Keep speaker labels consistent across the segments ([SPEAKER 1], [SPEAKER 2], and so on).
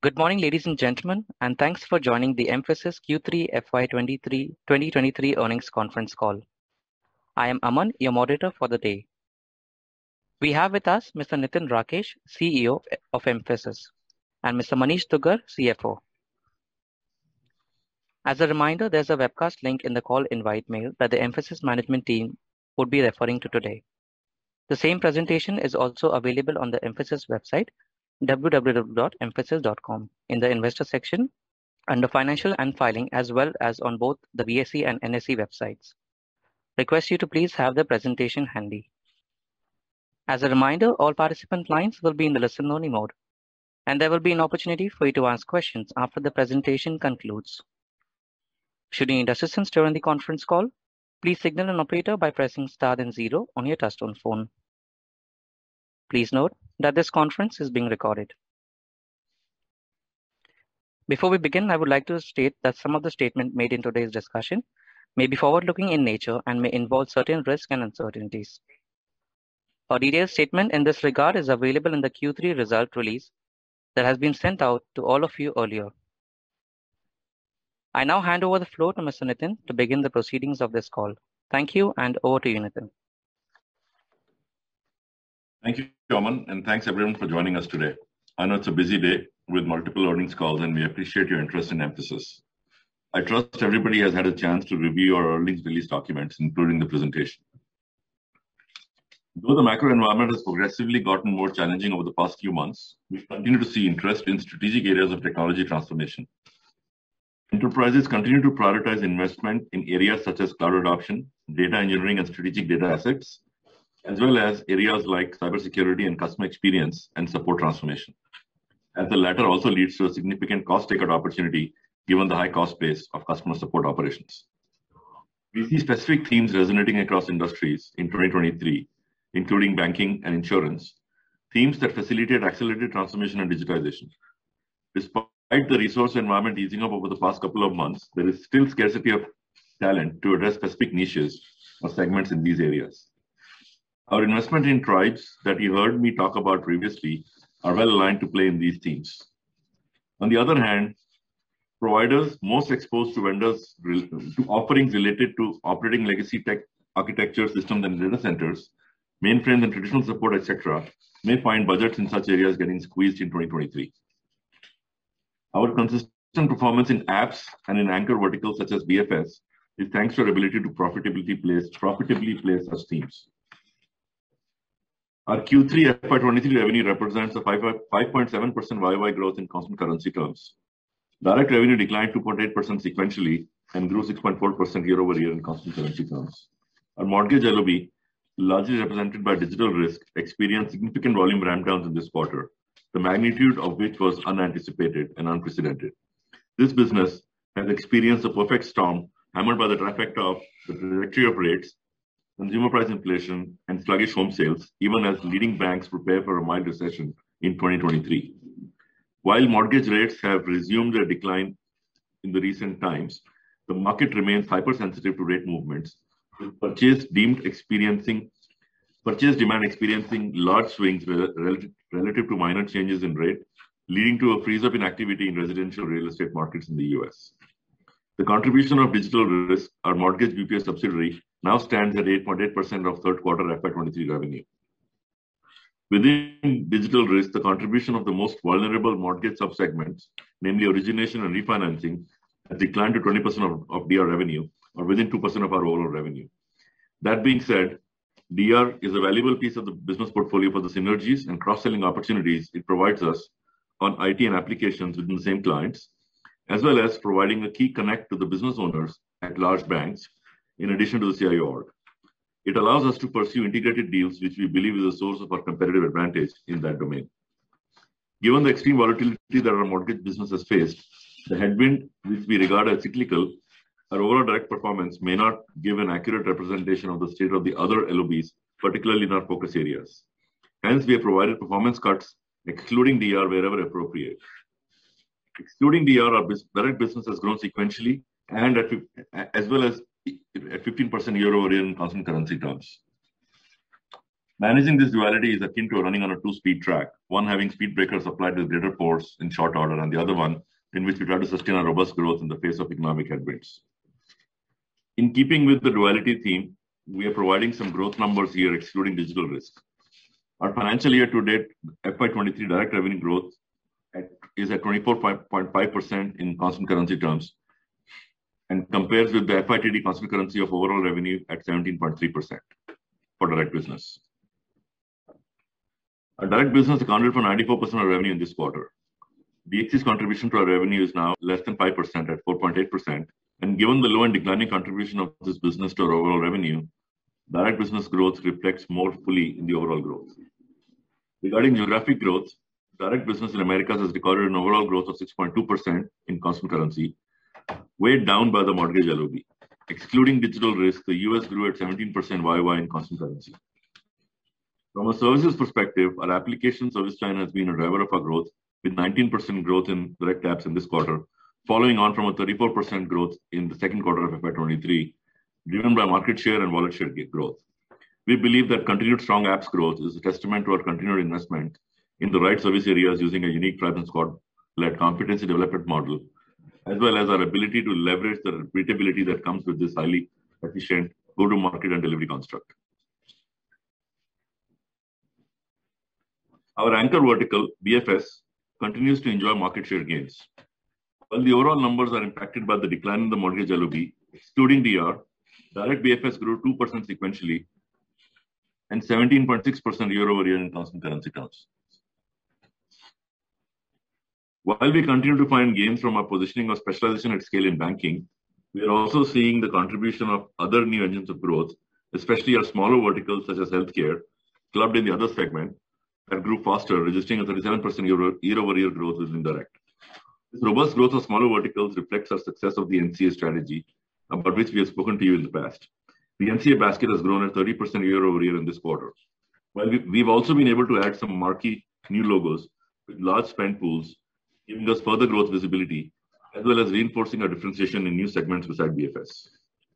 [SPEAKER 1] Good morning, ladies and gentlemen, and thanks for joining the Mphasis Q3 FY 2023 earnings conference call. I am Aman, your moderator for the day. We have with us Mr. Nitin Rakesh, CEO of Mphasis, and Mr. Manish Dugar, CFO. As a reminder, there's a webcast link in the call invite mail that the Mphasis management team would be referring to today. The same presentation is also available on the Mphasis website, www.mphasis.com, in the investor section under financial and filing, as well as on both the BSE and NSE websites. Request you to please have the presentation handy. As a reminder, all participant lines will be in the listen-only mode, and there will be an opportunity for you to ask questions after the presentation concludes. Should you need assistance during the conference call, please signal an operator by pressing star then 0 on your touchtone phone. Please note that this conference is being recorded. Before we begin, I would like to state that some of the statements made in today's discussion may be forward-looking in nature and may involve certain risks and uncertainties. A detailed statement in this regard is available in the Q3 result release that has been sent out to all of you earlier. I now hand over the floor to Mr. Nitin to begin the proceedings of this call. Thank you, and over to you, Nitin.
[SPEAKER 2] Thank you, Aman, and thanks everyone for joining us today. I know it's a busy day with multiple earnings calls, and we appreciate your interest in Mphasis. I trust everybody has had a chance to review our earnings release documents, including the presentation. Though the macro environment has progressively gotten more challenging over the past few months, we continue to see interest in strategic areas of technology transformation. Enterprises continue to prioritize investment in areas such as cloud adoption, data engineering and strategic data assets, as well as areas like cybersecurity and customer experience and support transformation, as the latter also leads to a significant cost takeout opportunity given the high cost base of customer support operations. We see specific themes resonating across industries in 2023, including banking and insurance, themes that facilitate accelerated transformation and digitization. Despite the resource environment easing up over the past couple of months, there is still scarcity of talent to address specific niches or segments in these areas. Our investment in tribes that you heard me talk about previously are well aligned to play in these themes. On the other hand, providers most exposed to vendors to offerings related to operating legacy tech architecture systems and data centers, mainframes and traditional support, etc., may find budgets in such areas getting squeezed in 2023. Our consistent performance in apps and in anchor verticals such as BFS is thanks to our ability to profitably place such themes. Our Q3 FY23 revenue represents a 5.7% YOY growth in constant currency terms. Direct revenue declined 2.8% sequentially and grew 6.4% year over year in constant currency terms. Our mortgage LOB, largely represented by digital risk, experienced significant volume ramp downs in this quarter, the magnitude of which was unanticipated and unprecedented. This business has experienced a perfect storm hammered by the trifecta of the trajectory of rates, consumer price inflation, and sluggish home sales, even as leading banks prepare for a mild recession in 2023. While mortgage rates have resumed their decline in the recent times, the market remains hypersensitive to rate movements, with purchase demand experiencing large swings relative to minor changes in rate, leading to a freeze-up in activity in residential real estate markets in the US. The contribution of Digital Risk, our mortgage BPS subsidiary, now stands at 8.8% of third quarter FY23 revenue. Within Digital Risk, the contribution of the most vulnerable mortgage subsegments, namely origination and refinancing, has declined to 20% of DR revenue, or within 2% of our overall revenue. That being said, DR is a valuable piece of the business portfolio for the synergies and cross-selling opportunities it provides us on IT and applications within the same clients, as well as providing a key connect to the business owners at large banks, in addition to the CIO org. It allows us to pursue integrated deals, which we believe is a source of our competitive advantage in that domain. Given the extreme volatility that our mortgage business has faced, the headwind, which we regard as cyclical, our overall direct performance may not give an accurate representation of the state of the other LOBs, particularly in our focus areas. Hence, we have provided performance cuts, excluding DR wherever appropriate. Excluding DR, our direct business has grown sequentially and as well as at 15% year over year in constant currency terms. Managing this duality is akin to running on a two-speed track, one having speed breakers applied with greater force in short order, and the other one in which we try to sustain a robust growth in the face of economic headwinds. In keeping with the duality theme, we are providing some growth numbers here excluding digital risk. Our financial year to date FY23 direct revenue growth is at 24.5% in constant currency terms and compares with the FYTD constant currency of overall revenue at 17.3% for direct business. Our direct business accounted for 94% of revenue in this quarter. DXC's contribution to our revenue is now less than 5% at 4.8%. And given the low and declining contribution of this business to our overall revenue, direct business growth reflects more fully in the overall growth. Regarding geographic growth, direct business in Americas has recorded an overall growth of 6.2% in constant currency, weighed down by the mortgage LOB. Excluding digital risk, the US grew at 17% YY in constant currency. From a services perspective, our application service line has been a driver of our growth, with 19% growth in direct apps in this quarter, following on from a 34% growth in the second quarter of FY23, driven by market share and wallet share growth. We believe that continued strong apps growth is a testament to our continued investment in the right service areas using a unique tribe and squad-led competency development model, as well as our ability to leverage the repeatability that comes with this highly efficient go-to-market and delivery construct. Our anchor vertical, BFS, continues to enjoy market share gains. While the overall numbers are impacted by the decline in the mortgage LOB, excluding DR, direct BFS grew 2% sequentially and 17.6% year over year in constant currency terms. While we continue to find gains from our positioning of specialization at scale in banking, we are also seeing the contribution of other new engines of growth, especially our smaller verticals such as healthcare, clubbed in the other segment, that grew faster, registering a 37% year-over-year growth within direct. This robust growth of smaller verticals reflects our success of the NCA strategy, about which we have spoken to you in the past. The NCA basket has grown at 30% year-over-year in this quarter. While we've also been able to add some marquee new logos with large spend pools, giving us further growth visibility, as well as reinforcing our differentiation in new segments beside BFS.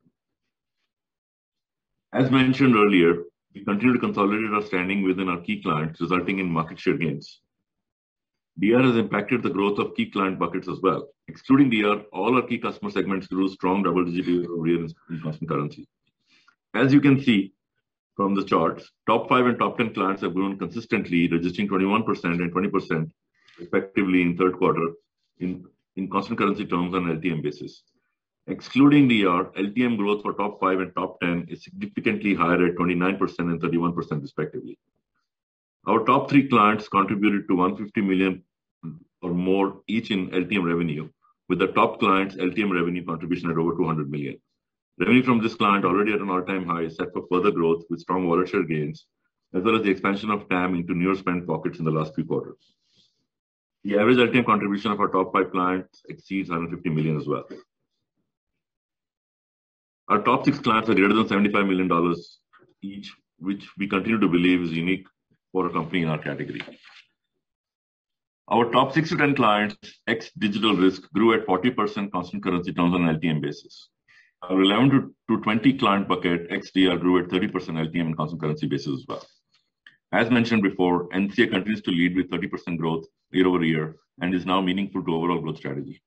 [SPEAKER 2] As mentioned earlier, we continue to consolidate our standing within our key clients, resulting in market share gains. DR has impacted the growth of key client buckets as well. Excluding DR, all our key customer segments grew strong double-digit year-over-year in constant currency. As you can see from the charts, top 5 and top 10 clients have grown consistently, registering 21% and 20% respectively in third quarter in constant currency terms on an LTM basis. Excluding DR, LTM growth for top 5 and top 10 is significantly higher at 29% and 31% respectively. Our top 3 clients contributed to 150 million or more each in LTM revenue, with the top clients' LTM revenue contribution at over 200 million. Revenue from this client already at an all-time high is set for further growth with strong wallet share gains, as well as the expansion of TAM into newer spend pockets in the last few quarters. The average LTM contribution of our top 5 clients exceeds 150 million as well. Our top 6 clients are greater than $75 million each, which we continue to believe is unique for a company in our category. Our top 6 to 10 clients, ex-digital risk, grew at 40% constant currency terms on an LTM basis. Our 11 to 20 client bucket, ex-DR, grew at 30% LTM and constant currency basis as well. As mentioned before, NCA continues to lead with 30% growth year over year and is now meaningful to overall growth strategy.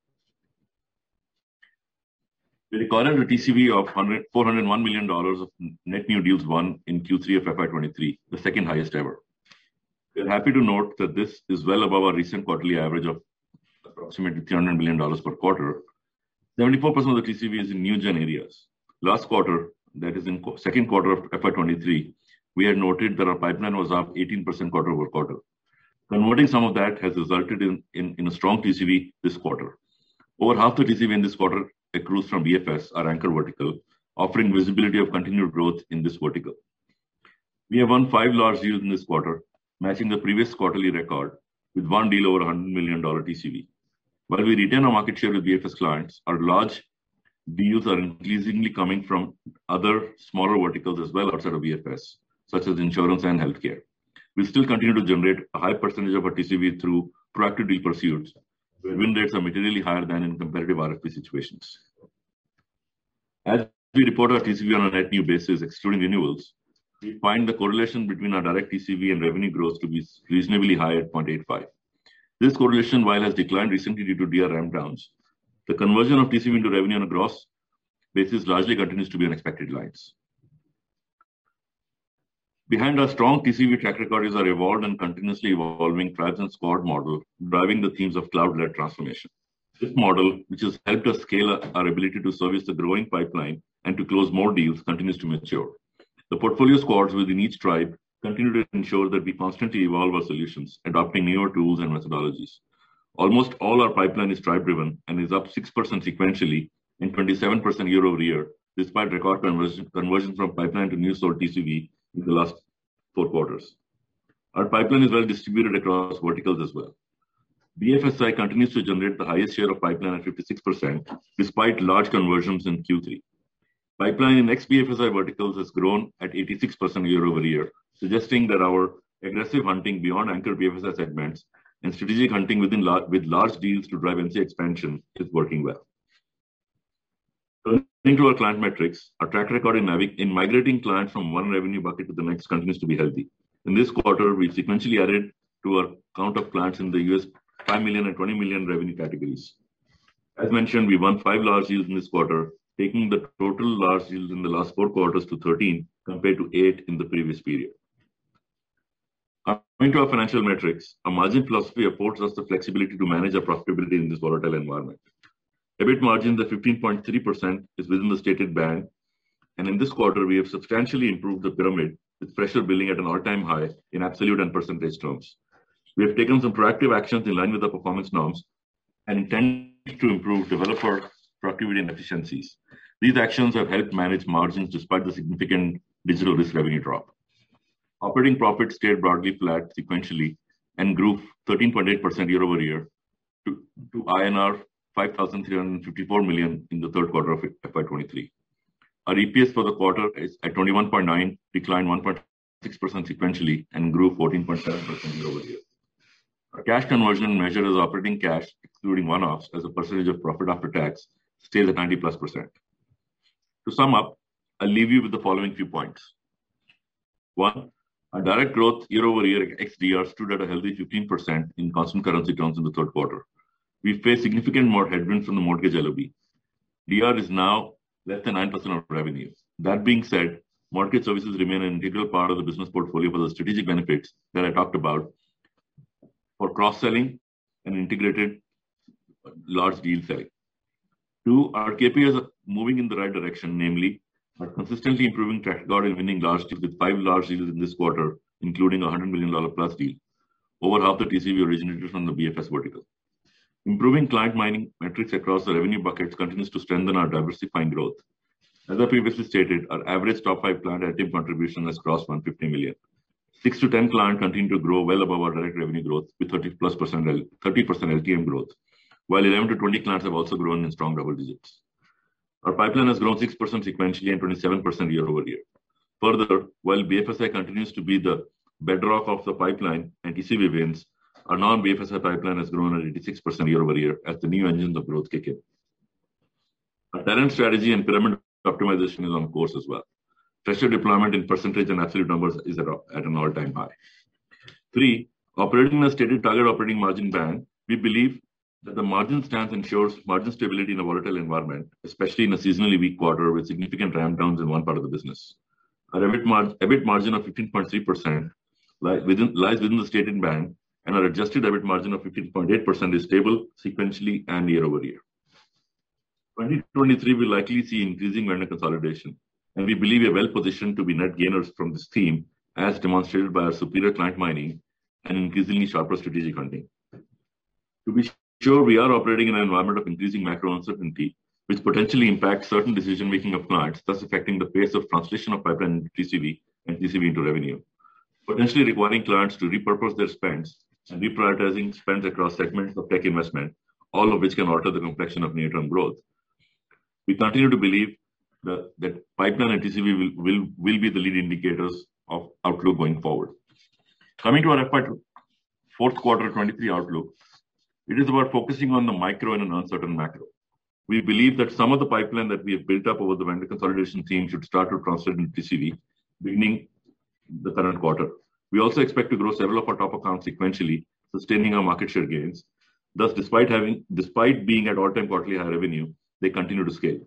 [SPEAKER 2] We recorded a TCV of $401 million of net new deals won in Q3 of FY23, the second highest ever. We are happy to note that this is well above our recent quarterly average of approximately $300 million per quarter. 74% of the TCV is in new gen areas. Last quarter, that is in second quarter of FY23, we had noted that our pipeline was up 18% quarter over quarter. Converting some of that has resulted in a strong TCV this quarter. Over half the TCV in this quarter accrues from BFS, our anchor vertical, offering visibility of continued growth in this vertical. We have won 5 large deals in this quarter, matching the previous quarterly record with one deal over $100 million TCV. While we retain our market share with BFS clients, our large deals are increasingly coming from other smaller verticals as well outside of BFS, such as insurance and healthcare. We still continue to generate a high percentage of our TCV through proactive deal pursuits, where win rates are materially higher than in competitive RFP situations. As we report our TCV on a net new basis, excluding renewals, we find the correlation between our direct TCV and revenue growth to be reasonably high at 0.85. This correlation, while has declined recently due to DR ramp downs, the conversion of TCV into revenue on a gross basis largely continues to be on expected lines. Behind our strong TCV track record is our evolved and continuously evolving tribes and squad model, driving the themes of cloud-led transformation. This model, which has helped us scale our ability to service the growing pipeline and to close more deals, continues to mature. The portfolio squads within each tribe continue to ensure that we constantly evolve our solutions, adopting newer tools and methodologies. Almost all our pipeline is tribe-driven and is up 6% sequentially and 27% year over year, despite record conversion from pipeline to new sold TCV in the last 4 quarters. Our pipeline is well distributed across verticals as well. BFSI continues to generate the highest share of pipeline at 56%, despite large conversions in Q3. Pipeline in ex-BFSI verticals has grown at 86% year over year, suggesting that our aggressive hunting beyond anchor BFSI segments and strategic hunting with large deals to drive NC expansion is working well. Turning to our client metrics, our track record in migrating clients from one revenue bucket to the next continues to be healthy. In this quarter, we sequentially added to our count of clients in the US 5 million and 20 million revenue categories. As mentioned, we won 5 large deals in this quarter, taking the total large deals in the last 4 quarters to 13 compared to 8 in the previous period. Coming to our financial metrics, our margin philosophy affords us the flexibility to manage our profitability in this volatile environment. EBIT margins at 15.3% is within the stated band, and in this quarter, we have substantially improved the pyramid with fresher billing at an all-time high in absolute and percentage terms. We have taken some proactive actions in line with the performance norms and intend to improve developer productivity and efficiencies. These actions have helped manage margins despite the significant digital risk revenue drop. Operating profit stayed broadly flat sequentially and grew 13.8% year over year to INR 5,354 million in the third quarter of FY23. Our EPS for the quarter is at 21.9, declined 1.6% sequentially and grew 14.7% year over year. Our cash conversion measured as operating cash, excluding one-offs, as a percentage of profit after tax, stays at 90+%. To sum up, I'll leave you with the following few points. 1. Our direct growth year over year XDR stood at a healthy 15% in constant currency terms in the third quarter. We face significant more headwinds from the mortgage LOB. DR is now less than 9% of revenue. That being said, mortgage services remain an integral part of the business portfolio for the strategic benefits that I talked about for cross-selling and integrated large deal selling. 2, our KPIs are moving in the right direction, namely, are consistently improving track record in winning large deals with 5 large deals in this quarter, including a $100 million plus deal. Over half the TCV originated from the BFS vertical. Improving client mining metrics across the revenue buckets continues to strengthen our diversifying growth. As I previously stated, our average top 5 client active contribution has crossed 150 million. 6 to 10 clients continue to grow well above our direct revenue growth with 30% LTM growth, while 11 to 20 clients have also grown in strong double digits. Our pipeline has grown 6% sequentially and 27% year over year. Further, while BFSI continues to be the bedrock of the pipeline and TCV wins, our non-BFSI pipeline has grown at 86% year over year as the new engines of growth kick in. Our talent strategy and pyramid optimization is on course as well. Fresher deployment in percentage and absolute numbers is at an all-time high. 3, operating in a stated target operating margin band, we believe that the margin stance ensures margin stability in a volatile environment, especially in a seasonally weak quarter with significant ramp downs in one part of the business. Our EBIT margin of 15.3% lies within the stated band, and our adjusted EBIT margin of 15.8% is stable sequentially and year over year. 2023 will likely see increasing vendor consolidation, and we believe we are well positioned to be net gainers from this theme, as demonstrated by our superior client mining and increasingly sharper strategic hunting. To be sure, we are operating in an environment of increasing macro uncertainty, which potentially impacts certain decision-making of clients, thus affecting the pace of translation of pipeline into TCV and TCV into revenue, potentially requiring clients to repurpose their spends and reprioritizing spends across segments of tech investment, all of which can alter the complexion of near-term growth. We continue to believe that pipeline and TCV will be the lead indicators of outlook going forward. Coming to our fourth quarter 23 outlook, it is about focusing on the micro in an uncertain macro. We believe that some of the pipeline that we have built up over the vendor consolidation theme should start to translate into TCV, beginning the current quarter. We also expect to grow several of our top accounts sequentially, sustaining our market share gains. Thus, despite being at all-time quarterly high revenue, they continue to scale.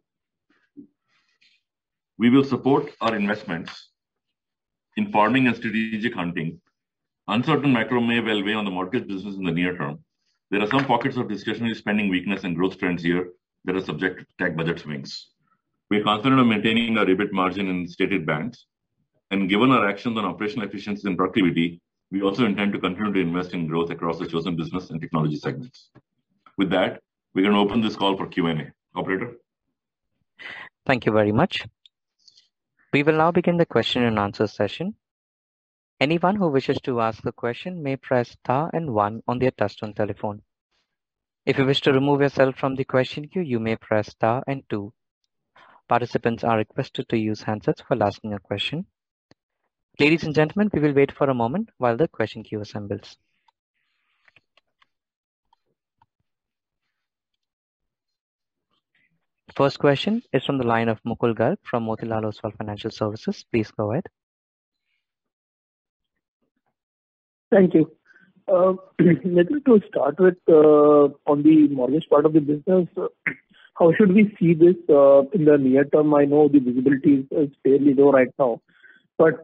[SPEAKER 2] We will support our investments in farming and strategic hunting. Uncertain macro may well weigh on the mortgage business in the near term. There are some pockets of discretionary spending weakness and growth trends here that are subject to tech budget swings. We are confident of maintaining our EBIT margin in stated bands. And given our actions on operational efficiency and productivity, we also intend to continue to invest in growth across the chosen business and technology segments. With that, we're going to open this call for Q&A. Operator.
[SPEAKER 1] Thank you very much. We will now begin the question and answer session. Anyone who wishes to ask a question may press star and 1 on their touchtone telephone. If you wish to remove yourself from the question queue, you may press star and 2. Participants are requested to use handsets while asking a question. Ladies and gentlemen, we will wait for a moment while the question queue assembles. First question is from the line of Mukul Garg from Motilal Oswal Financial Services. Please go ahead.
[SPEAKER 3] Thank you. Maybe to start with, on the mortgage part of the business, how should we see this in the near term? I know the visibility is fairly low right now, but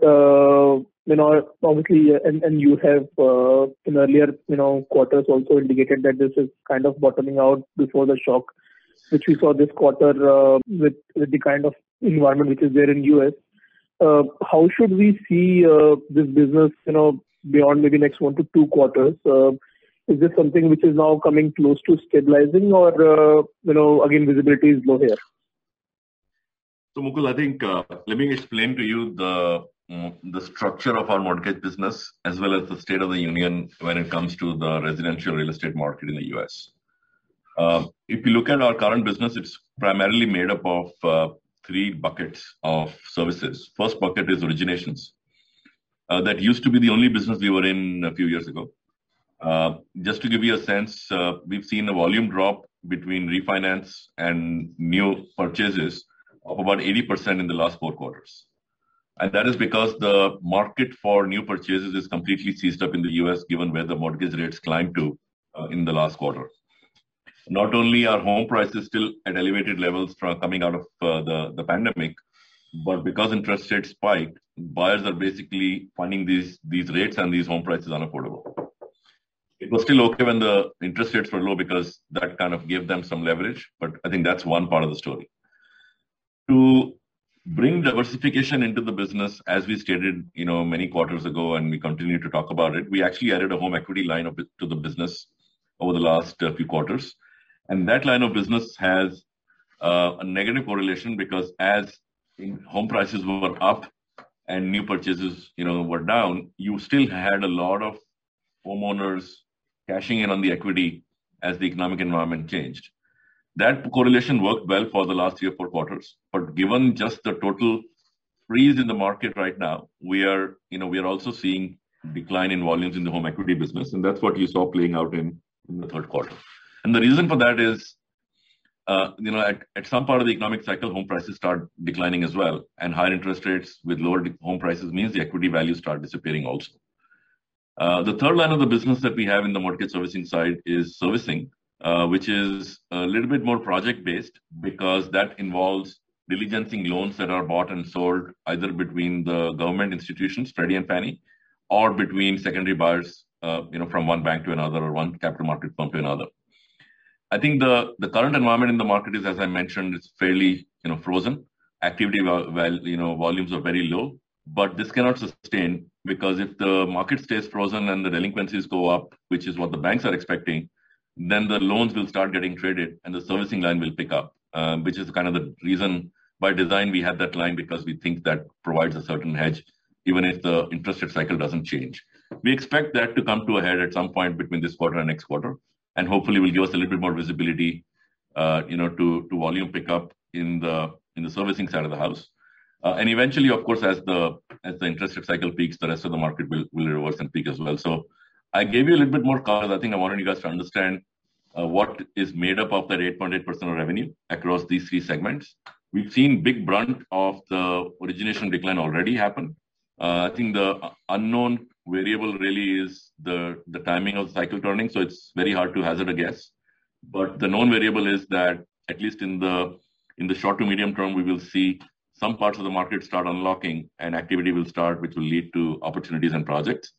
[SPEAKER 3] obviously, and you have in earlier quarters also indicated that this is kind of bottoming out before the shock, which we saw this quarter with the kind of environment which is there in US. How should we see this business, beyond maybe next 1 to 2 quarters? Is this something which is now coming close to stabilizing, or again visibility is low here?
[SPEAKER 2] So Mukul, I think let me explain to you the structure of our mortgage business as well as the state of the union when it comes to the residential real estate market in the US. If you look at our current business, it's primarily made up of 3 buckets of services. First bucket is originations. That used to be the only business we were in a few years ago. Just to give you a sense, we've seen a volume drop between refinance and new purchases of about 80% in the last 4 quarters. And that is because the market for new purchases is completely seized up in the US, given where the mortgage rates climbed to in the last quarter. Not only are home prices still at elevated levels from coming out of the pandemic, but because interest rates spiked, buyers are basically finding these rates and these home prices unaffordable. It was still okay when the interest rates were low because that kind of gave them some leverage, but I think that's one part of the story. To bring diversification into the business, as we stated, many quarters ago, and we continue to talk about it, we actually added a home equity line to the business over the last few quarters. And that line of business has a negative correlation because as home prices were up and new purchases, were down, you still had a lot of homeowners cashing in on the equity as the economic environment changed. That correlation worked well for the last 3 or 4 quarters, but given just the total freeze in the market right now, we are also seeing decline in volumes in the home equity business, and that's what you saw playing out in the 3rd quarter. And the reason for that is, at some part of the economic cycle, home prices start declining as well, and higher interest rates with lower home prices means the equity values start disappearing also. The 3rd line of the business that we have in the mortgage servicing side is servicing, which is a little bit more project-based because that involves diligencing loans that are bought and sold either between the government institutions, Freddie and Fannie, or between secondary buyers, from one bank to another or one capital market firm to another. I think the current environment in the market is, as I mentioned, it's fairly frozen. Activity volumes are very low, but this cannot sustain because if the market stays frozen and the delinquencies go up, which is what the banks are expecting, then the loans will start getting traded and the servicing line will pick up, which is kind of the reason by design we had that line, because we think that provides a certain hedge even if the interest rate cycle doesn't change. We expect that to come to a head at some point between this quarter and next quarter, and hopefully will give us a little bit more visibility, to volume pickup in the servicing side of the house. And eventually, of course, as the interest rate cycle peaks, the rest of the market will reverse and peak as well. So I gave you a little bit more color. I think I wanted you guys to understand what is made up of that 8.8% of revenue across these 3 segments. We've seen big brunt of the origination decline already happen. I think the unknown variable really is the timing of the cycle turning. So it's very hard to hazard a guess. But the known variable is that at least in the short to medium term, we will see some parts of the market start unlocking and activity will start, which will lead to opportunities and projects.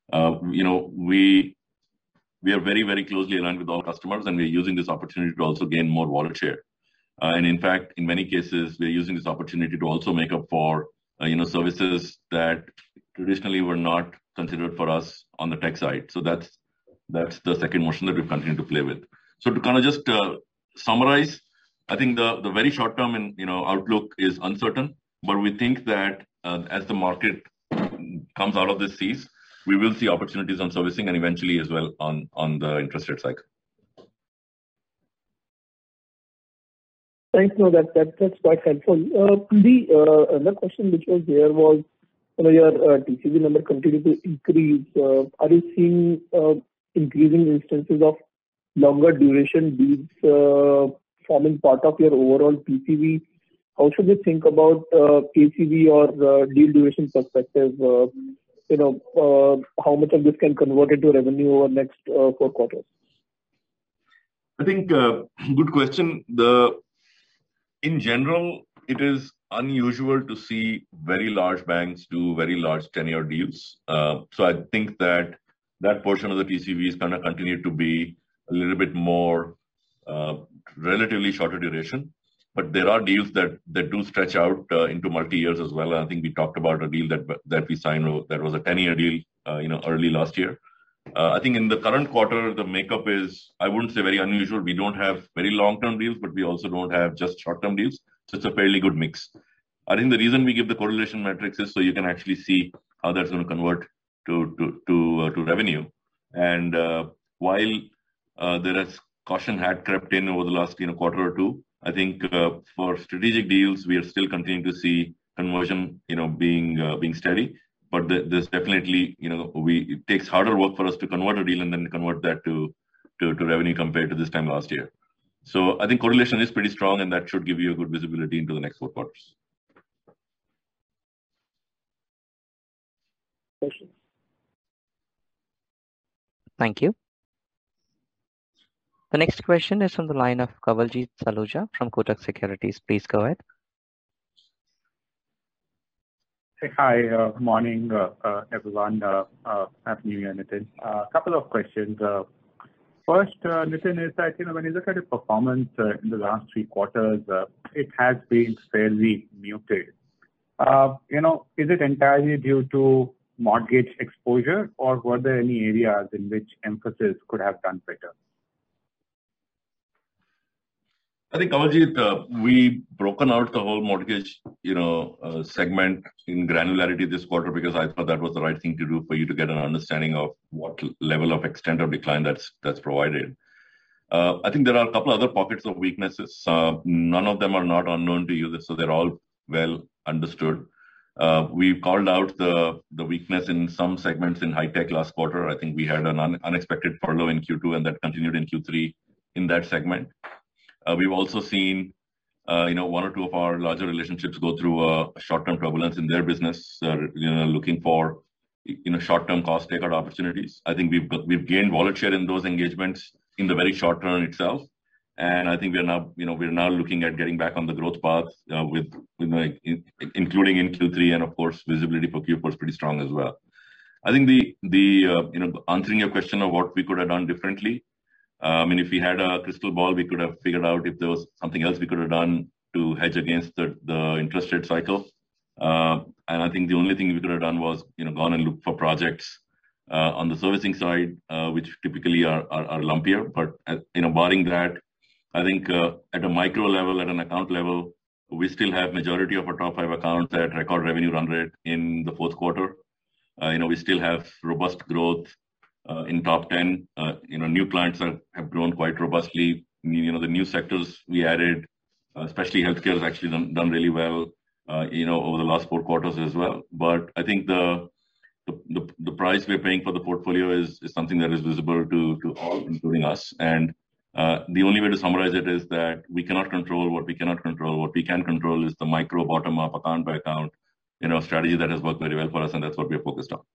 [SPEAKER 2] We are very, very closely aligned with all customers, and we're using this opportunity to also gain more wallet share. And in fact, in many cases, we're using this opportunity to also make up for services that traditionally were not considered for us on the tech side. So that's the second motion that we've continued to play with. So to kind of just summarize, I think the very short term outlook is uncertain, but we think that as the market comes out of this seize, we will see opportunities on servicing and eventually as well on the interest rate cycle.
[SPEAKER 3] Thanks. No, that's quite helpful. The other question which was there was, your TCV number continued to increase. Are you seeing increasing instances of longer duration deals forming part of your overall TCV? How should we think about ACV or deal duration perspective? How much of this can convert into revenue over next 4 quarters?
[SPEAKER 2] I think good question. In general, it is unusual to see very large banks do very large 10-year deals. So I think that portion of the TCV is going to continue to be a little bit more relatively shorter duration. But there are deals that do stretch out into multi-years as well. And I think we talked about a deal that we signed that was a 10-year deal, early last year. I think in the current quarter, the makeup is, I wouldn't say very unusual. We don't have very long-term deals, but we also don't have just short-term deals. So it's a fairly good mix. I think the reason we give the correlation metrics is so you can actually see how that's going to convert to revenue. And while there is caution had crept in over the last quarter or two, I think for strategic deals, we are still continuing to see conversion being steady. But there's definitely, it takes harder work for us to convert a deal and then convert that to revenue compared to this time last year. So I think correlation is pretty strong, and that should give you a good visibility into the next 4 quarters.
[SPEAKER 1] Thank you. The next question is from the line of Kawaljeet Saluja from Kotak Securities. Please go ahead.
[SPEAKER 4] Hi, good morning, everyone. Happy New Year, Nitin. A couple of questions. First, Nitin, is that when you look at the performance in the last 3 quarters, it has been fairly muted. Is it entirely due to mortgage exposure, or were there any areas in which Mphasis could have done better?
[SPEAKER 2] I think, Kawaljeet, we broken out the whole mortgage, segment in granularity this quarter because I thought that was the right thing to do for you to get an understanding of what level of extent of decline that's provided. I think there are a couple other pockets of weaknesses. None of them are not unknown to you, so they're all well understood. We called out the weakness in some segments in high tech last quarter. I think we had an unexpected furlough in Q2, and that continued in Q3 in that segment. We've also seen, 1 or 2 of our larger relationships go through a short-term turbulence in their business, looking for, short-term cost takeout opportunities. I think we've gained wallet share in those engagements in the very short term itself, and I think we're now looking at getting back on the growth path including in Q3, and of course visibility for Q4 is pretty strong as well. I think answering your question of what we could have done differently. If we had a crystal ball, we could have figured out if there was something else we could have done to hedge against the interest rate cycle. And I think the only thing we could have done was, gone and looked for projects on the servicing side, which typically are lumpier. But barring that, I think at a micro level, at an account level, we still have majority of our top 5 accounts at record revenue run rate in the 4th quarter. We still have robust growth in top 10. New clients have grown quite robustly. The new sectors we added, especially healthcare, has actually done really well, over the last 4 quarters as well. But I think the price we're paying for the portfolio is something that is visible to all, including us. And the only way to summarize it is that we cannot control what we cannot control. What we can control is the micro bottom-up account by account strategy that has worked very well for us, and that's what we're focused on.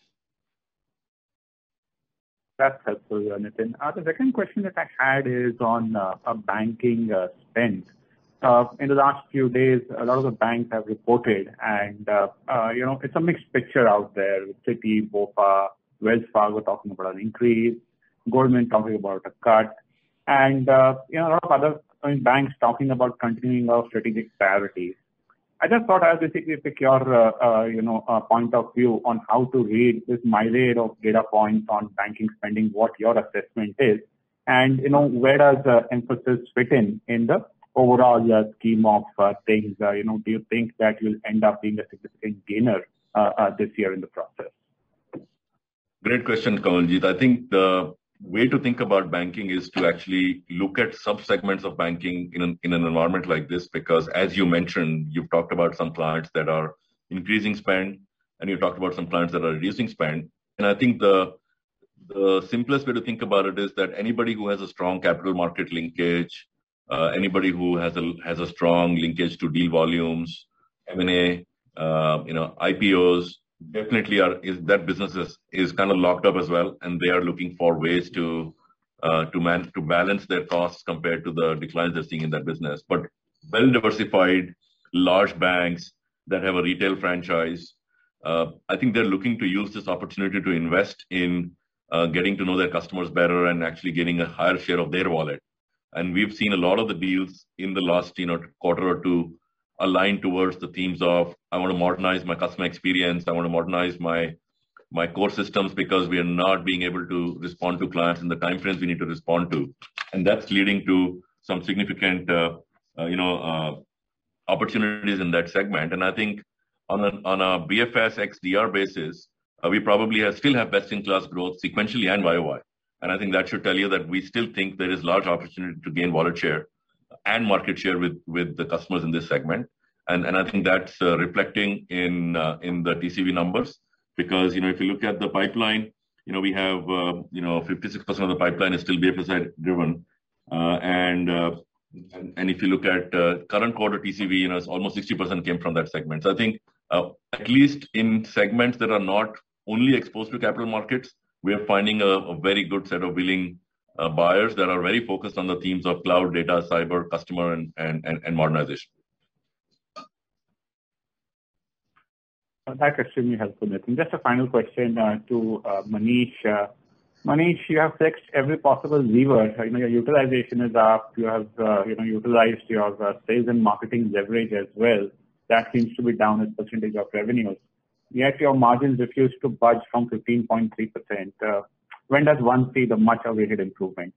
[SPEAKER 4] That's helpful, Nitin. The second question that I had is on banking spend. In the last few days, a lot of the banks have reported, and it's a mixed picture out there. With Citi, BofA, Wells Fargo talking about an increase, Goldman talking about a cut, and a lot of other banks talking about continuing our strategic priorities. I just thought I'll basically pick your point of view on how to read this myriad of data points on banking spending, what your assessment is, and where does emphasis fit in the overall scheme of things. Do you think that you'll end up being a significant gainer this year in the process?
[SPEAKER 2] Great question, Kamaljeet. I think the way to think about banking is to actually look at sub-segments of banking in an environment like this, because as you mentioned, you've talked about some clients that are increasing spend, and you talked about some clients that are reducing spend. And I think the simplest way to think about it is that anybody who has a strong capital market linkage, anybody who has a strong linkage to deal volumes, M&A, IPOs, definitely that business is kind of locked up as well, and they are looking for ways to balance their costs compared to the declines they're seeing in that business. But well diversified, large banks that have a retail franchise, I think they're looking to use this opportunity to invest in getting to know their customers better and actually getting a higher share of their wallet. And we've seen a lot of the deals in the last quarter or two align towards the themes of, I want to modernize my customer experience, I want to modernize my core systems, because we are not being able to respond to clients in the timeframes we need to respond to. And that's leading to some significant opportunities in that segment. And I think on a BFS XDR basis, we probably still have best-in-class growth sequentially and YOY. And I think that should tell you that we still think there is large opportunity to gain wallet share and market share with the customers in this segment. And I think that's reflecting in the TCV numbers, because if you look at the pipeline, we have 56% of the pipeline is still BFSI driven, and if you look at current quarter TCV, it's almost 60% came from that segment. So I think at least in segments that are not only exposed to capital markets, we are finding a very good set of willing buyers that are very focused on the themes of cloud, data, cyber, customer, and modernization.
[SPEAKER 4] That's extremely helpful, Nitin. Just a final question to Manish. Manish, you have flexed every possible lever. Your utilization is up. You have utilized your sales and marketing leverage as well. That seems to be down as percentage of revenues. Yet your margins refuse to budge from 15.3%. When does one see the much awaited improvement?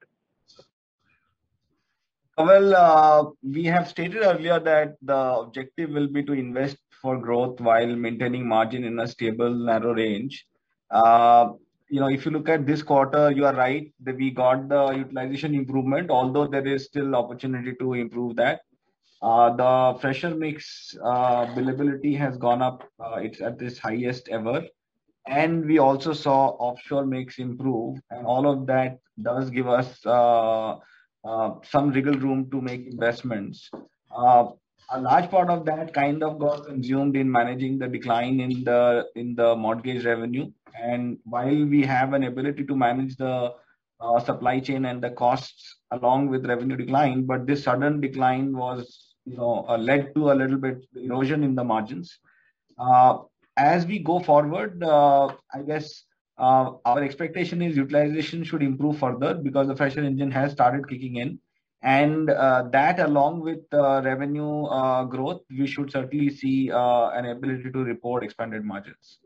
[SPEAKER 5] Well, we have stated earlier that the objective will be to invest for growth while maintaining margin in a stable, narrow range. If you look at this quarter, you are right that we got the utilization improvement, although there is still opportunity to improve that. The fresher mix billability has gone up. It's at its highest ever. And we also saw offshore mix improve. And all of that does give us some wiggle room to make investments. A large part of that kind of got consumed in managing the decline in the mortgage revenue. And while we have an ability to manage the supply chain and the costs along with revenue decline, but this sudden decline was led to a little bit erosion in the margins. As we go forward, I guess our expectation is utilization should improve further because the fresher engine has started kicking in. And that along with revenue growth, we should certainly see an ability to report expanded margins.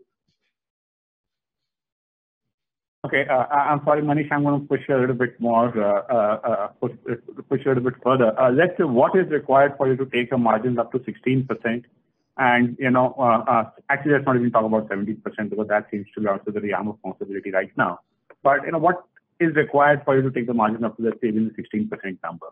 [SPEAKER 4] Okay, I'm sorry, Manish, I'm going to push you a little bit more, push you a little bit further. Let's say what is required for you to take your margins up to 16%. And, actually, let's not even talk about 17% because that seems to be also the realm of possibility right now. But, what is required for you to take the margin up to, let's say, even the 16% number?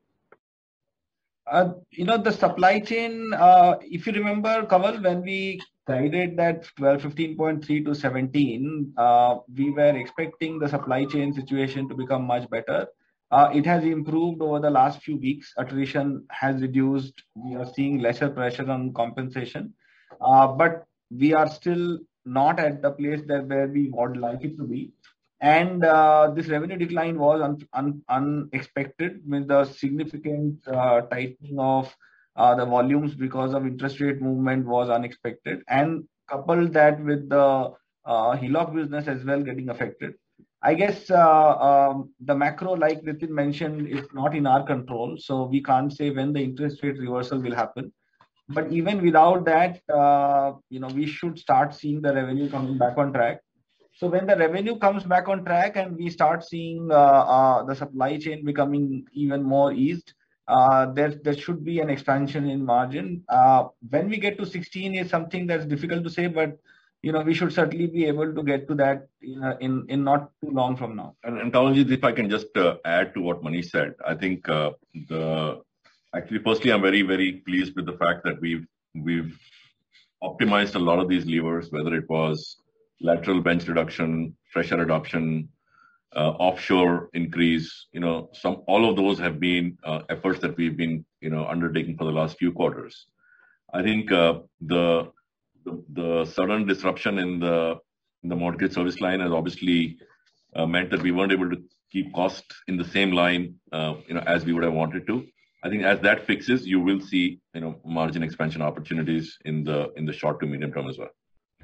[SPEAKER 5] The supply chain, if you remember, Kamal, when we guided that 15.3 to 17, we were expecting the supply chain situation to become much better. It has improved over the last few weeks. Attrition has reduced. We are seeing lesser pressure on compensation. but we are still not at the place that where we would like it to be. And this revenue decline was unexpected with the significant tightening of the volumes because of interest rate movement was unexpected, and coupled that with the HELOC business as well getting affected. I guess the macro, like Nitin mentioned, is not in our control, so we can't say when the interest rate reversal will happen. But even without that, we should start seeing the revenue coming back on track. So when the revenue comes back on track and we start seeing the supply chain becoming even more eased, there should be an expansion in margin. When we get to 16 is something that's difficult to say, but we should certainly be able to get to that in not too long from now.
[SPEAKER 2] And Kanwaljit, if I can just add to what Manish said, I think actually, firstly, I'm very, very pleased with the fact that we've optimized a lot of these levers, whether it was lateral bench reduction, fresher adoption, offshore increase. All of those have been efforts that we've been undertaking for the last few quarters. I think the sudden disruption in the mortgage service line has obviously meant that we weren't able to keep costs in the same line as we would have wanted to. I think as that fixes, you will see margin expansion opportunities in the short to medium term as well.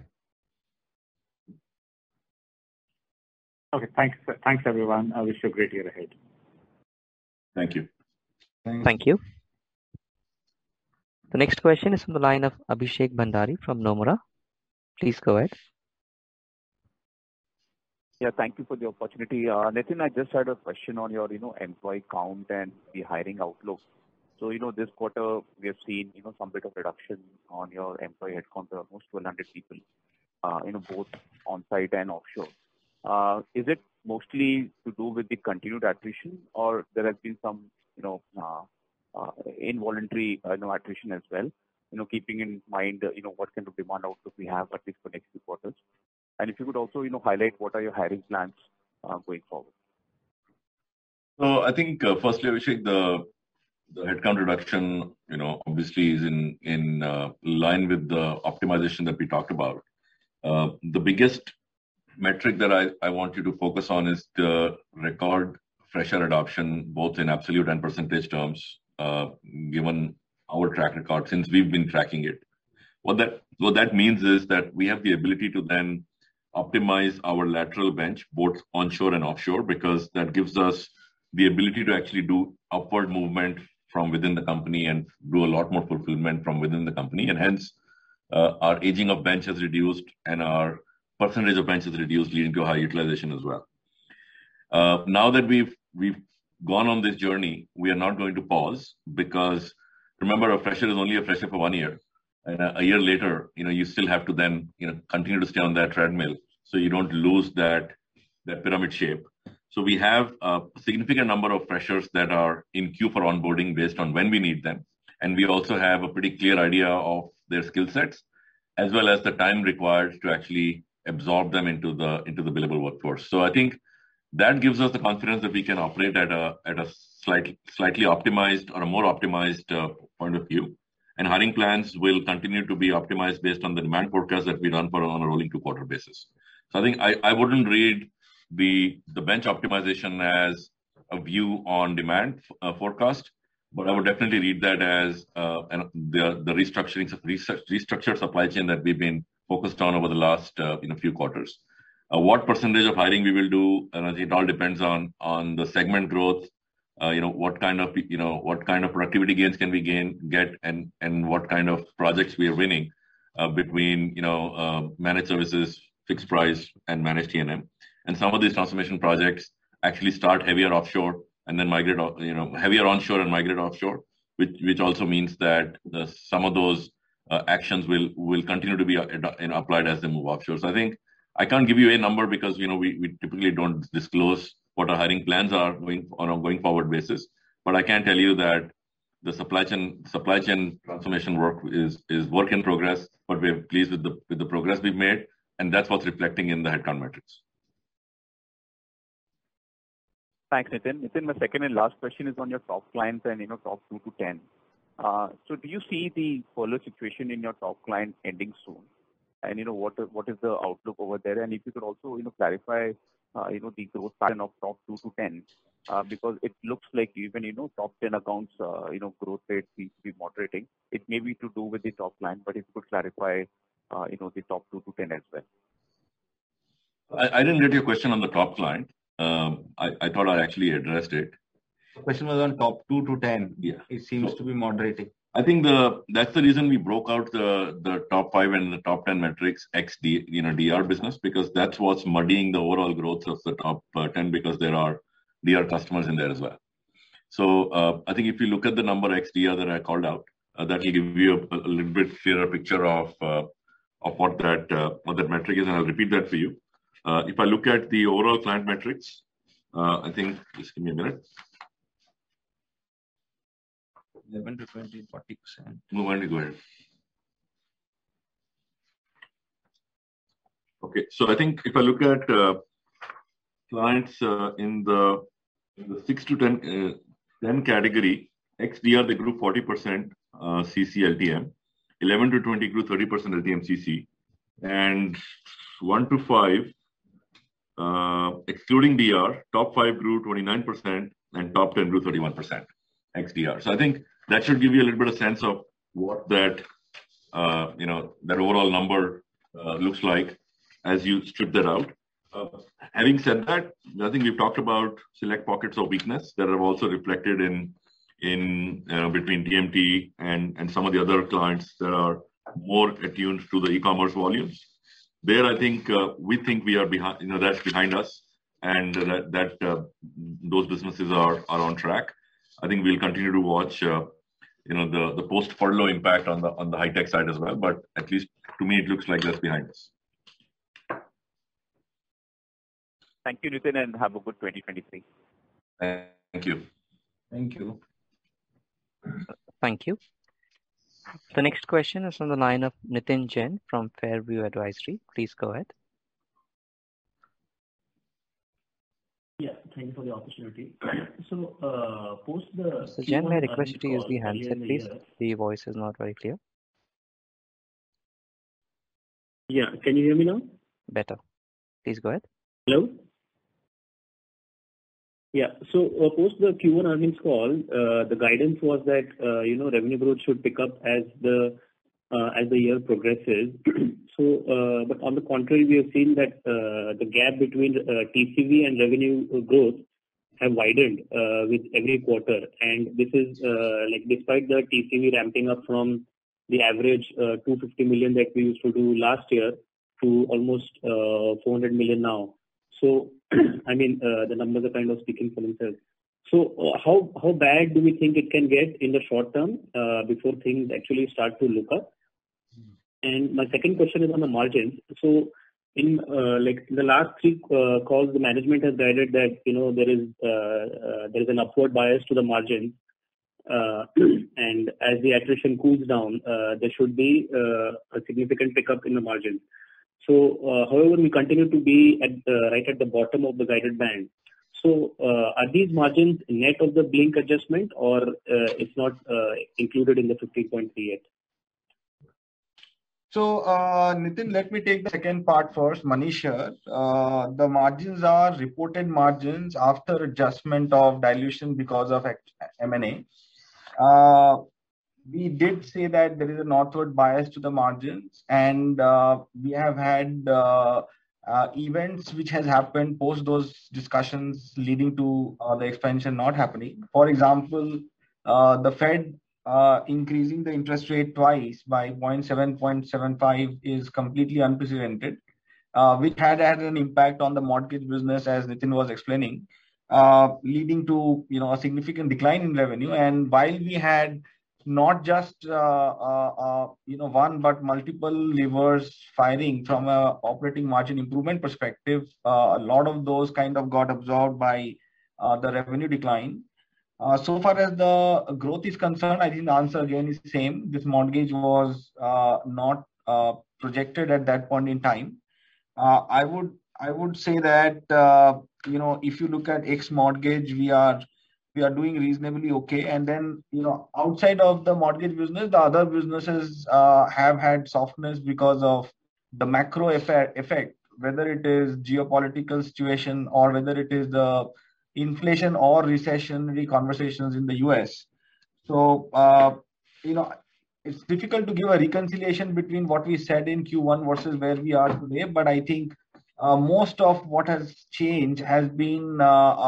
[SPEAKER 4] Okay, thanks everyone. I wish you a great year ahead.
[SPEAKER 2] Thank you.
[SPEAKER 1] Thank you. The next question is from the line of Abhishek Bhandari from Nomura. Please go ahead.
[SPEAKER 6] Yeah, thank you for the opportunity. Nitin, I just had a question on your employee count and the hiring outlook. So this quarter we have seen some bit of reduction on your employee headcount to almost 1,200 people, both on site and offshore. Is it mostly to do with the continued attrition, or there has been some involuntary attrition as well? Keeping in mind what kind of demand outlook we have at least for next few quarters. And if you could also highlight what are your hiring plans going forward.
[SPEAKER 2] So I think firstly, Abhishek, the headcount reduction obviously is in line with the optimization that we talked about. The biggest metric that I want you to focus on is the record fresher adoption, both in absolute and percentage terms, given our track record since we've been tracking it. What that means is that we have the ability to then optimize our lateral bench, both onshore and offshore, because that gives us the ability to actually do upward movement from within the company and do a lot more fulfillment from within the company. And hence, our aging of bench has reduced and our percentage of bench has reduced, leading to high utilization as well. Now that we've gone on this journey, we are not going to pause, because remember, a fresher is only a fresher for 1 year. And a year later, you still have to then continue to stay on that treadmill, so you don't lose that pyramid shape. So we have a significant number of freshers that are in queue for onboarding based on when we need them, and we also have a pretty clear idea of their skill sets, as well as the time required to actually absorb them into the billable workforce. So I think that gives us the confidence that we can operate at a slightly optimized or a more optimized point of view. And hiring plans will continue to be optimized based on the demand forecast that we run on a rolling 2-quarter basis. So I think I wouldn't read the bench optimization as a view on demand forecast, but I would definitely read that as the restructured supply chain that we've been focused on over the last few quarters. What percentage of hiring we will do, and it all depends on the segment growth. What kind of productivity gains can we get, and what kind of projects we are winning between managed services, fixed price, and managed T&M. And some of these transformation projects actually start heavier offshore and then migrate, heavier onshore and migrate offshore, which also means that some of those actions will continue to be applied as they move offshore. So I think I can't give you a number because we typically don't disclose what our hiring plans are on a going forward basis. But I can tell you that the supply chain transformation work is work in progress, but we're pleased with the progress we've made, and that's what's reflecting in the headcount metrics.
[SPEAKER 6] Thanks, Nitin. Nitin, my second and last question is on your top clients and top 2 to 10. So do you see the furlough situation in your top client ending soon? And what is the outlook over there? And if you could also clarify the growth pattern of top 2 to 10, because it looks like even top 10 accounts growth rate seems to be moderating. It may be to do with the top line, but if you could clarify the top 2 to 10 as well.
[SPEAKER 2] I didn't get your question on the top client. I thought I actually addressed it.
[SPEAKER 5] The question was on top 2 to 10.
[SPEAKER 2] Yeah,
[SPEAKER 5] it seems to be moderating.
[SPEAKER 2] I think that's the reason we broke out the top 5 and the top 10 metrics ex DR business, because that's what's muddying the overall growth of the top 10, because there are DR customers in there as well. So I think if you look at the number ex DR that I called out, that will give you a little bit clearer picture of what that metric is, and I'll repeat that for you. If I look at the overall client metrics, I think, just give me a minute.
[SPEAKER 5] 11 to 20, 40%.
[SPEAKER 2] No, why don't you go ahead? Okay, so I think if I look at clients in the 6 to 10 category, XDR, they grew 40% CC LTM, 11 to 20 grew 30% LTM CC, and 1 to 5, excluding DR, top 5 grew 29% and top 10 grew 31% XDR. So I think that should give you a little bit of sense of what that that overall number looks like as you strip that out. Having said that, I think we've talked about select pockets of weakness that are also reflected in between TMT and some of the other clients that are more attuned to the e-commerce volumes. There, I think we think we are behind. That's behind us, and that those businesses are on track. I think we'll continue to watch the post furlough impact on the high tech side as well. But at least to me, it looks like that's behind us.
[SPEAKER 6] Thank you, Nitin, and have a good 2023.
[SPEAKER 2] Thank you.
[SPEAKER 5] Thank you.
[SPEAKER 1] Thank you. The next question is on the line of Nitin Jain from Fairview Advisory. Please go ahead.
[SPEAKER 7] Yeah, thank you for the opportunity. So, post the...
[SPEAKER 1] So, Jain, may I request you to use the handset, please? The voice is not very clear.
[SPEAKER 7] Yeah, can you hear me now?
[SPEAKER 1] Better. Please go ahead.
[SPEAKER 7] Hello? Yeah, so post the Q1 earnings call, the guidance was that, revenue growth should pick up as the year progresses. So, but on the contrary, we have seen that the gap between TCV and revenue growth have widened with every quarter. And this is despite the TCV ramping up from the average 250 million that we used to do last year to almost 400 million now. So, I mean, the numbers are kind of speaking for themselves. So, how bad do we think it can get in the short term before things actually start to look up? And my second question is on the margins. So, in the last 3 calls, the management has guided that there is an upward bias to the margin, and as the attrition cools down, there should be a significant pickup in the margin. So, however, we continue to be right at the bottom of the guided band. So, are these margins net of the Blink adjustment, or it's not included in the 15.3 yet?
[SPEAKER 5] So, Nitin, let me take the second part first. Manish here. The margins are reported margins after adjustment of dilution because of M&A. We did say that there is a northward bias to the margins, and we have had events which has happened post those discussions leading to the expansion not happening. For example, the Fed increasing the interest rate twice by 0.7, 0.75 is completely unprecedented, which had an impact on the mortgage business, as Nitin was explaining, leading to a significant decline in revenue. And while we had not just one but multiple levers firing from a operating margin improvement perspective, a lot of those kind of got absorbed by the revenue decline. So far as the growth is concerned, I think the answer again is the same. This mortgage was not projected at that point in time. I would say that if you look at X mortgage, we are we are doing reasonably okay. And then, outside of the mortgage business, the other businesses have had softness because of the macro effect, whether it is geopolitical situation or whether it is the inflation or recessionary conversations in the US. So, it's difficult to give a reconciliation between what we said in Q1 versus where we are today. But I think most of what has changed has been,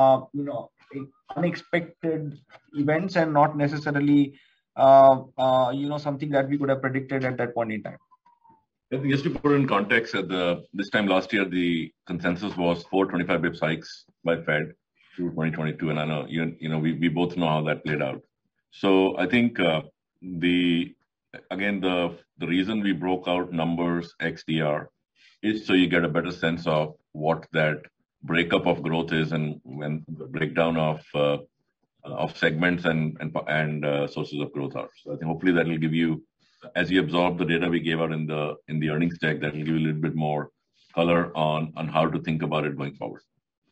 [SPEAKER 5] unexpected events and not necessarily, something that we could have predicted at that point in time.
[SPEAKER 2] I think just to put it in context, at this time last year, the consensus was 425 bips hikes by Fed through 2022, and I know we both know how that played out. So I think the reason we broke out numbers XDR is so you get a better sense of what that breakup of growth is and when the breakdown of segments and sources of growth are. So I think hopefully that will give you, as you absorb the data we gave out in the earnings deck, that will give you a little bit more color on how to think about it going forward.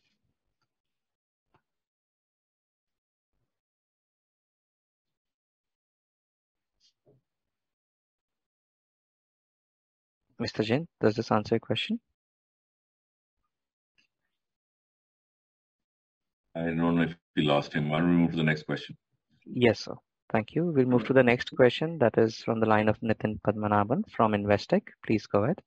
[SPEAKER 1] Mr. Jain, does this answer your question?
[SPEAKER 2] I don't know if we lost him. Why don't we move to the next question?
[SPEAKER 1] Yes, sir. Thank you. We'll move to the next question. That is from the line of Nitin Padmanabhan from Investec. Please go ahead.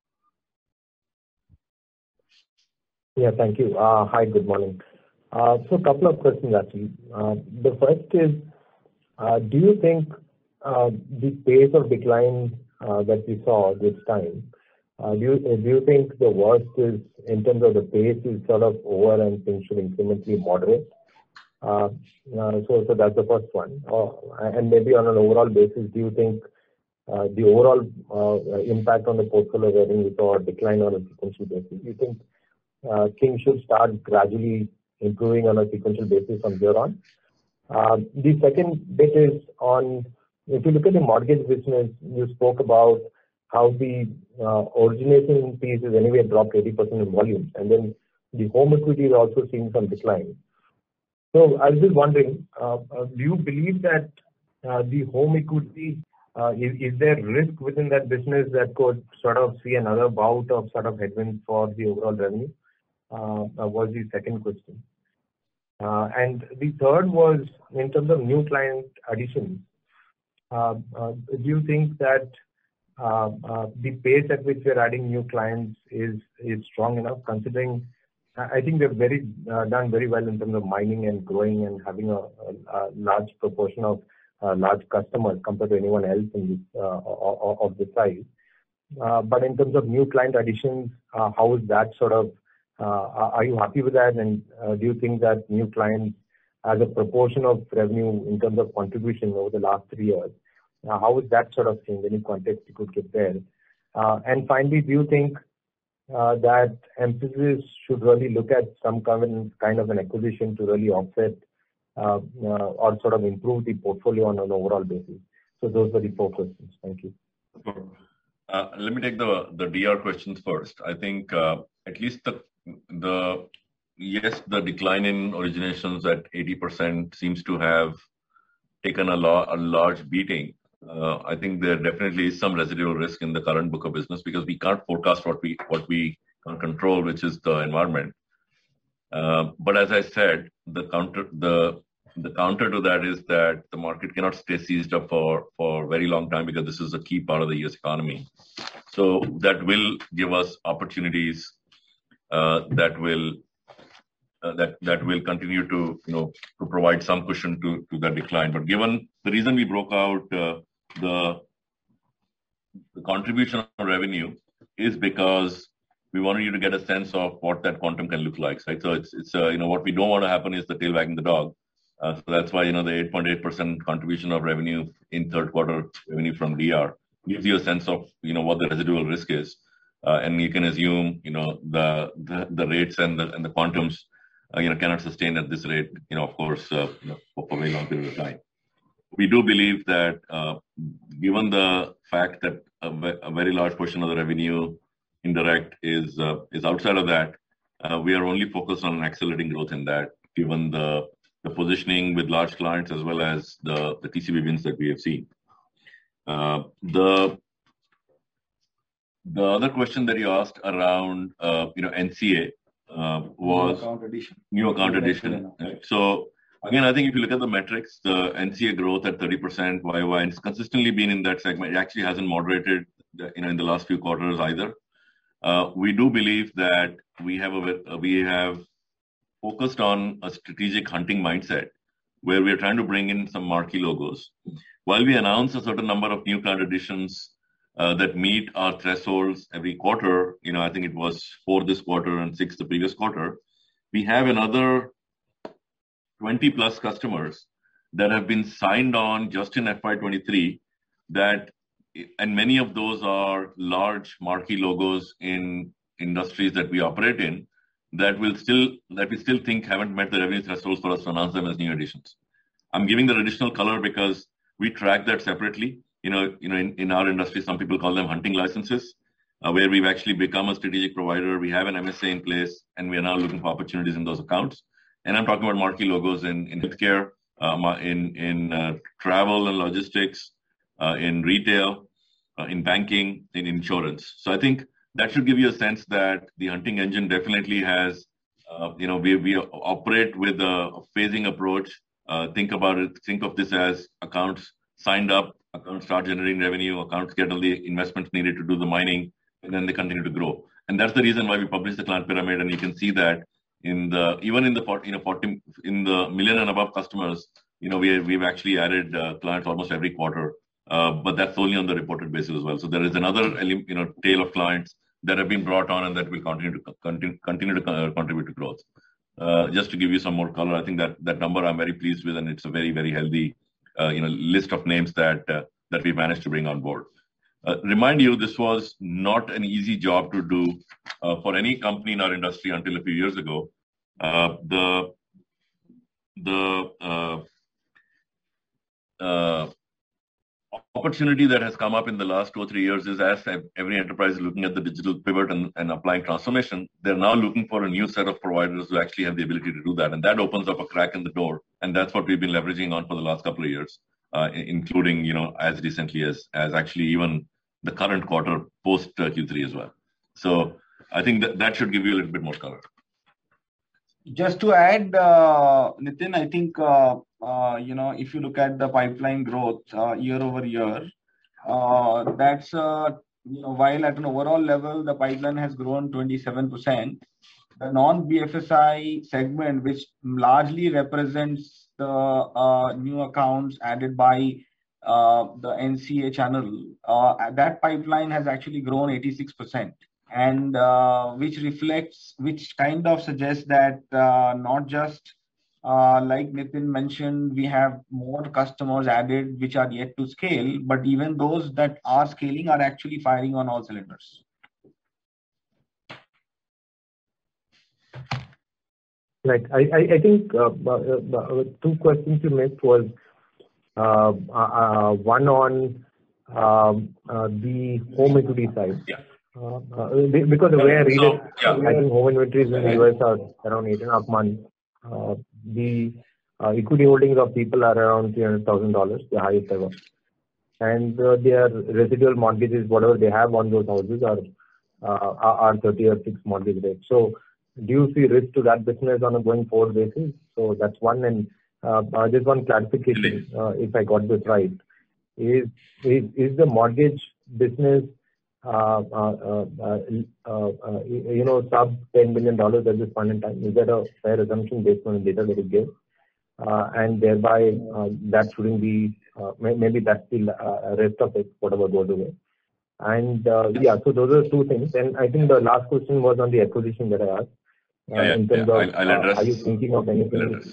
[SPEAKER 8] Yeah, thank you. Hi, good morning. So a couple of questions actually. The first is, do you think the pace of decline that we saw this time, do you think the worst is, in terms of the pace, is sort of over and things should incrementally moderate? So that's the first one. And maybe on an overall basis, do you think the overall impact on the portfolio revenue saw a decline on a sequential basis? Do you think things should start gradually improving on a sequential basis from here on? The second bit is on, if you look at the mortgage business, you spoke about how the origination piece is anyway dropped 80% in volume, and then the home equity is also seeing some decline. So I was just wondering, do you believe that the home equity, is there risk within that business that could sort of see another bout of sort of headwind for the overall revenue? Was the second question. And the third was, in terms of new client additions, do you think that the pace at which we're adding new clients is strong enough, considering I think we've done very well in terms of mining and growing and having a large proportion of large customers compared to anyone else in this of the size. But in terms of new client additions, how is that sort of? Are you happy with that? And do you think that new clients, as a proportion of revenue in terms of contribution over the last 3 years, how is that sort of changed? Any context you could give there? And finally, do you think that Mphasis should really look at some kind of an acquisition to really offset or sort of improve the portfolio on an overall basis? So those were the 4 questions. Thank you.
[SPEAKER 2] Let me take the DR questions first. I think at least the decline in originations at 80% seems to have taken a large beating. I think there definitely is some residual risk in the current book of business because we can't forecast what we can control, which is the environment. But as I said, the counter to that is that the market cannot stay seized up for a very long time because this is a key part of the US economy. So that will give us opportunities that will continue to to provide some cushion to that decline. But given the reason we broke out the contribution of revenue is because we wanted you to get a sense of what that quantum can look like, right? So it's what we don't want to happen is the tail wagging the dog. So that's why the 8.8% contribution of revenue in third quarter revenue from DR gives you a sense of what the residual risk is, and you can assume the rates and the quantums cannot sustain at this rate, of course, for a very long period of time. We do believe that given the fact that a very large portion of the revenue indirect is outside of that, we are only focused on accelerating growth in that, given the the positioning with large clients as well as the TCV wins that we have seen. The other question that you asked around NCA was new account addition. Right? So again, I think if you look at the metrics, the NCA growth at 30% YOY, and it's consistently been in that segment. It actually hasn't moderated, in the last few quarters either. We do believe that we have focused on a strategic hunting mindset where we are trying to bring in some marquee logos. While we announce a certain number of new client additions that meet our thresholds every quarter, I think it was 4 this quarter and 6 the previous quarter, we have another 20 plus customers that have been signed on just in FY23 and many of those are large marquee logos in industries that we operate in that we still think haven't met the revenue thresholds for us to announce them as new additions. I'm giving that additional color because we track that separately. In our industry, some people call them hunting licenses, where we've actually become a strategic provider. We have an MSA in place, and we are now looking for opportunities in those accounts. And I'm talking about marquee logos in healthcare, in travel and logistics, in retail, in banking, in insurance. So I think that should give you a sense that the hunting engine definitely has, we operate with a phasing approach. Think of this as accounts signed up, accounts start generating revenue, accounts get all the investments needed to do the mining, and then they continue to grow. And that's the reason why we publish the client pyramid, and you can see that even in the million and above customers, we've actually added clients almost every quarter, but that's only on the reported basis as well. So there is another tail of clients that have been brought on and that will continue to contribute to growth. Just to give you some more color, I think that number I'm very pleased with, and it's a very, very healthy list of names that we managed to bring on board. Remind you, this was not an easy job to do for any company in our industry until a few years ago. The opportunity that has come up in the last 2 or 3 years is as every enterprise is looking at the digital pivot and applying transformation, they're now looking for a new set of providers who actually have the ability to do that. And that opens up a crack in the door. And that's what we've been leveraging on for the last couple of years, including, as recently as actually even the current quarter post Q3 as well. So I think that should give you a little bit more color.
[SPEAKER 5] Just to add, Nitin, I think, if you look at the pipeline growth year over year, that's, while at an overall level, the pipeline has grown 27%, the non-BFSI segment, which largely represents the new accounts added by the NCA channel, that pipeline has actually grown 86%. And which kind of suggests that not just like Nitin mentioned, we have more customers added which are yet to scale, but even those that are scaling are actually firing on all cylinders.
[SPEAKER 8] Right. I think 2 questions you missed was one on the home equity side.
[SPEAKER 2] Yeah.
[SPEAKER 8] Because the way I read it, I think home inventories in the US are around 8.5 months. The equity holdings of people are around $300,000, the highest ever. And their residual mortgages, whatever they have on those houses, are 30 or 6 mortgage rates. So do you see risk to that business on a going forward basis? So that's one. And just one clarification, if I got this right, is the mortgage business sub $10 billion at this point in time? Is that a fair assumption based on the data that you give? And thereby, that shouldn't be, maybe that's the rest of it, whatever goes away. And so those are 2 things. And I think the last question was on the acquisition that I asked. In terms of,
[SPEAKER 2] I'll address,
[SPEAKER 8] are you thinking of anything?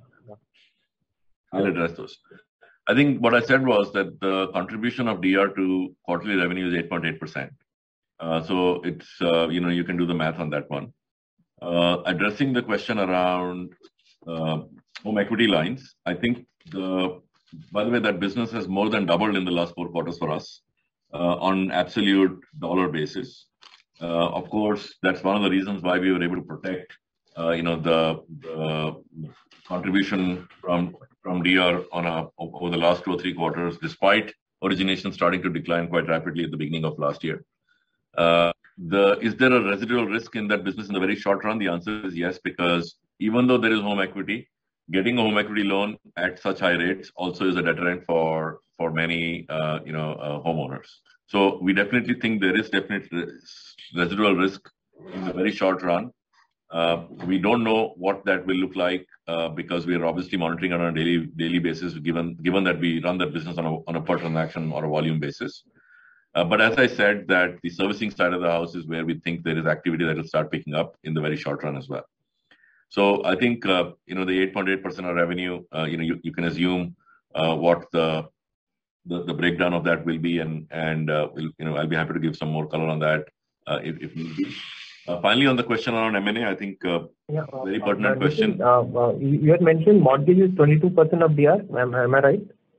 [SPEAKER 2] I'll address those. I think what I said was that the contribution of DR to quarterly revenue is 8.8%. So it's, you can do the math on that one. Addressing the question around home equity lines, I think by the way, that business has more than doubled in the last 4 quarters for us on absolute dollar basis. Of course, that's one of the reasons why we were able to protect, the contribution from DR over the last 2 or 3 quarters, despite origination starting to decline quite rapidly at the beginning of last year. Is there a residual risk in that business in the very short run? The answer is yes, because even though there is home equity, getting a home equity loan at such high rates also is a deterrent for many homeowners. So we definitely think there is definitely residual risk in the very short run. We don't know what that will look like because we are obviously monitoring on a daily basis, given that we run that business on a per transaction or a volume basis. But as I said, that the servicing side of the house is where we think there is activity that will start picking up in the very short run as well. So I think the 8.8% of revenue, you can assume what the breakdown of that will be, and I'll be happy to give some more color on that if need be. Finally, on the question around M&A, I think very pertinent question.
[SPEAKER 8] You had mentioned mortgage is 22% of DR. Am I right?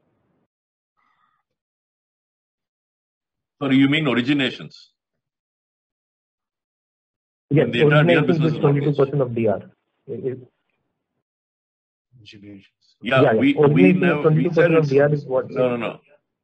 [SPEAKER 2] Sorry, you mean originations?
[SPEAKER 8] Yes, the originations is 22% of DR.
[SPEAKER 2] Yeah, we never.
[SPEAKER 8] 22% of DR is what?
[SPEAKER 2] No.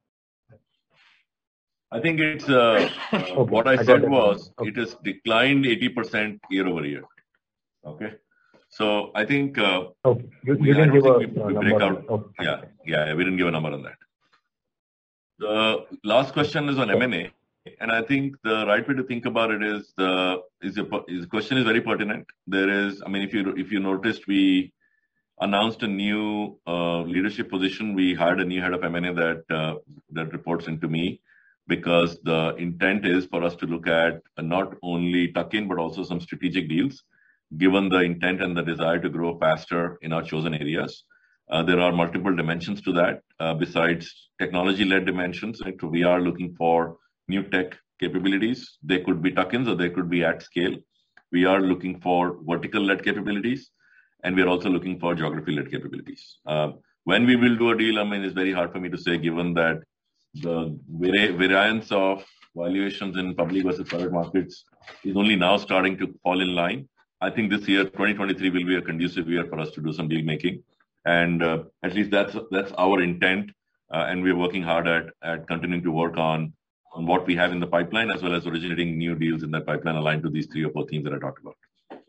[SPEAKER 2] I think it's what I said was it has declined 80% year over year. Okay, so I think
[SPEAKER 8] you didn't give a number.
[SPEAKER 2] Yeah, we didn't give a number on that. The last question is on M&A, and I think the right way to think about it is the question is very pertinent. If you noticed, we announced a new leadership position. We hired a new head of M&A that reports into me, because the intent is for us to look at not only tuck-in but also some strategic deals, given the intent and the desire to grow faster in our chosen areas. There are multiple dimensions to that besides technology-led dimensions. Right? So we are looking for new tech capabilities. They could be tuck-ins or they could be at scale. We are looking for vertical-led capabilities, and we are also looking for geography-led capabilities. When we will do a deal, it's very hard for me to say, given that the variance of valuations in public versus private markets is only now starting to fall in line. I think this year, 2023, will be a conducive year for us to do some deal making, and at least that's our intent. And we're working hard at continuing to work on what we have in the pipeline, as well as originating new deals in that pipeline aligned to these 3 or 4 themes that I talked about.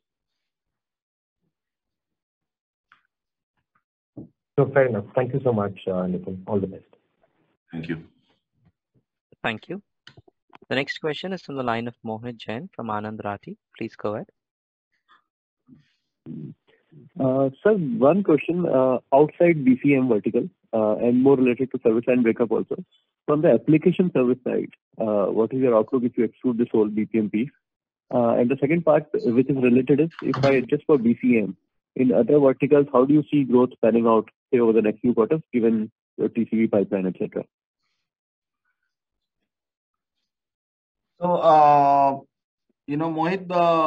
[SPEAKER 8] So fair enough. Thank you so much, Nitin. All the best.
[SPEAKER 2] Thank you.
[SPEAKER 1] Thank you. The next question is from the line of Mohit Jain from Anand Rathi. Please go ahead.
[SPEAKER 9] Sir, one question outside BCM vertical and more related to service line breakup also. From the application service side, what is your outlook if you exclude this whole BPM piece? And the second part, which is related, is if I adjust for BCM, in other verticals, how do you see growth panning out, say, over the next few quarters, given your TCV pipeline, etc.?
[SPEAKER 5] So, Mohit,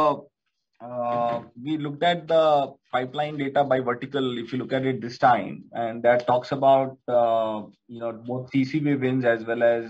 [SPEAKER 5] we looked at the pipeline data by vertical, if you look at it this time, and that talks about, both TCV wins as well as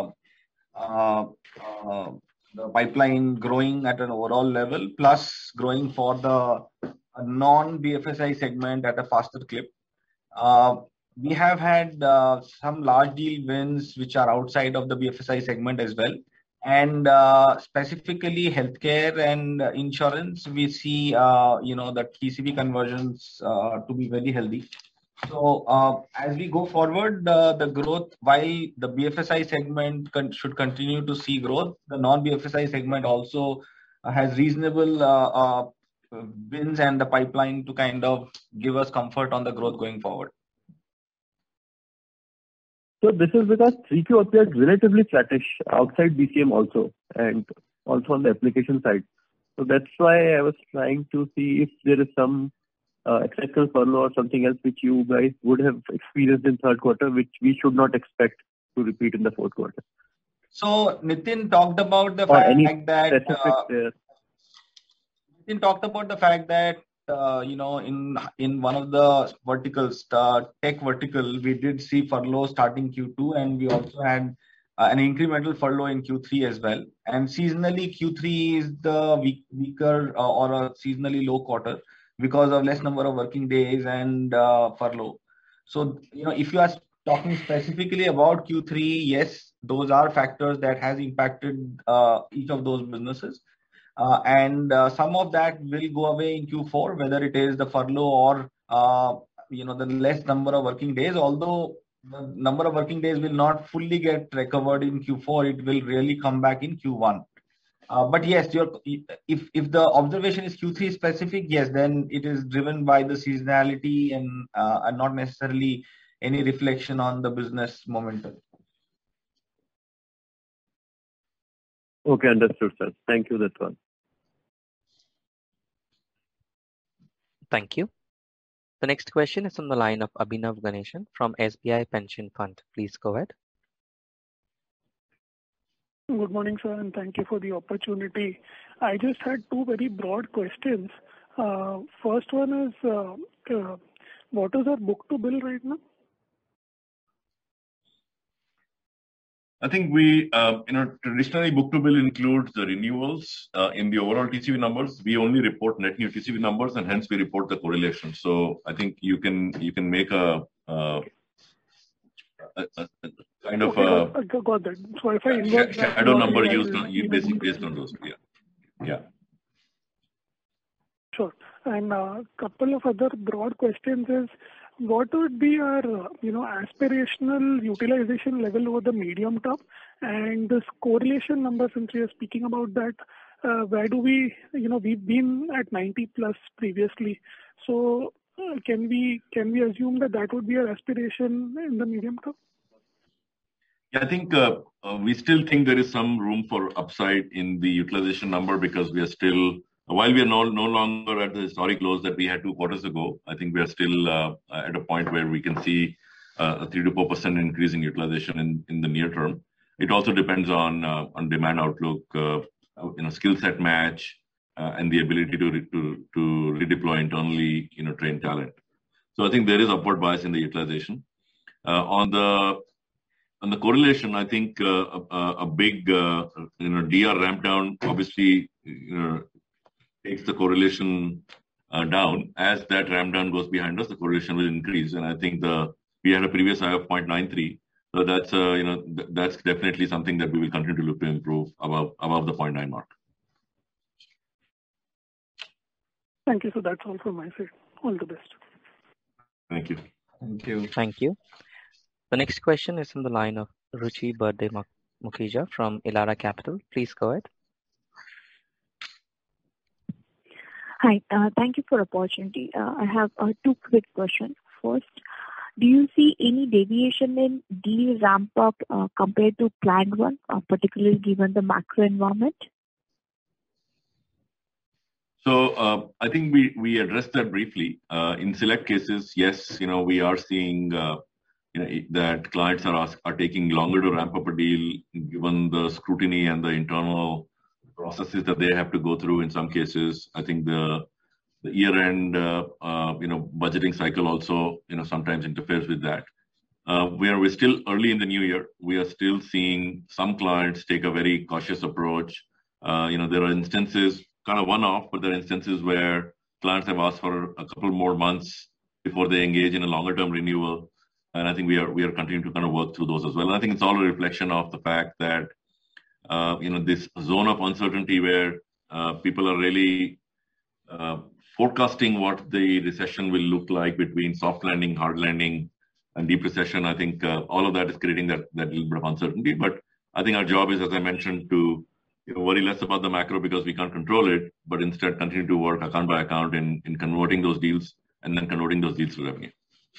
[SPEAKER 5] the pipeline growing at an overall level, plus growing for the non-BFSI segment at a faster clip. We have had some large deal wins which are outside of the BFSI segment as well. And specifically healthcare and insurance, we see, the TCV conversions to be very healthy. So as we go forward, the growth, while the BFSI segment should continue to see growth, the non-BFSI segment also has reasonable wins and the pipeline to kind of give us comfort on the growth going forward.
[SPEAKER 9] So this is because 3Q appears relatively flattish outside BCM also, and also on the application side. So that's why I was trying to see if there is some exceptional furlough or something else which you guys would have experienced in third quarter, which we should not expect to repeat in the fourth quarter.
[SPEAKER 5] So Nitin talked about the fact that in one of the verticals, tech vertical, we did see furlough starting Q2, and we also had an incremental furlough in Q3 as well. And seasonally, Q3 is the weaker or a seasonally low quarter. because of less number of working days and furlough. So, if you are talking specifically about Q3, yes, those are factors that has impacted each of those businesses. And some of that will go away in Q4, whether it is the furlough or the less number of working days. Although the number of working days will not fully get recovered in Q4, it will really come back in Q1. But yes, if the observation is Q3 specific, yes, then it is driven by the seasonality and not necessarily any reflection on the business momentum.
[SPEAKER 9] Okay, understood, sir. Thank you. That's all.
[SPEAKER 1] Thank you. The next question is on the line of Abhinav Ganeshan from SBI Pension Fund. Please go ahead.
[SPEAKER 10] Good morning, sir, and thank you for the opportunity. I just had two very broad questions. First one is, what is our book-to-bill right now?
[SPEAKER 2] I think we, traditionally book-to-bill includes the renewals in the overall TCV numbers. We only report net new TCV numbers, and hence we report the correlation. So I think you can make a kind of
[SPEAKER 10] I got that. So if I invert that
[SPEAKER 2] shadow number used based on those. Yeah.
[SPEAKER 10] Sure. And a couple of other broad questions is, what would be our, aspirational utilization level over the medium term? And this correlation number, since we are speaking about that, where do we, we've been at 90 plus previously. So can we assume that would be our aspiration in the medium term?
[SPEAKER 2] Yeah, I think we still think there is some room for upside in the utilization number because we are still, while we are no longer at the historic lows that we had 2 quarters ago, I think we are still at a point where we can see a 3 to 4% increase in utilization in the near term. It also depends on demand outlook, skill set match, and the ability to redeploy internally, trained talent. So I think there is upward bias in the utilization. On the correlation, I think a big DR ramp down obviously takes the correlation down. As that ramp down goes behind us, the correlation will increase. And I think we had a previous high of 0.93. So that's definitely something that we will continue to look to improve above the 0.9 mark.
[SPEAKER 10] Thank you. So that's all from my side. All the best.
[SPEAKER 2] Thank you.
[SPEAKER 5] Thank you.
[SPEAKER 1] Thank you. The next question is on the line of Ruchi Burde Mukhija from Elara Capital. Please go ahead.
[SPEAKER 11] Hi, thank you for the opportunity. I have 2 quick questions. First, do you see any deviation in deal ramp up compared to planned one, particularly given the macro environment?
[SPEAKER 2] So I think we addressed that briefly. In select cases, yes, we are seeing that clients are taking longer to ramp up a deal given the scrutiny and the internal processes that they have to go through in some cases. I think the year-end budgeting cycle also sometimes interferes with that. We're still early in the new year. We are still seeing some clients take a very cautious approach. There are instances, kind of one-off, but there are instances where clients have asked for a couple more months before they engage in a longer-term renewal. And I think we are continuing to kind of work through those as well. And I think it's all a reflection of the fact that this zone of uncertainty where people are really forecasting what the recession will look like between soft landing, hard landing, and deep recession. I think all of that is creating that little bit of uncertainty. But I think our job is, as I mentioned, to worry less about the macro because we can't control it, but instead continue to work account by account in converting those deals and then converting those deals to revenue.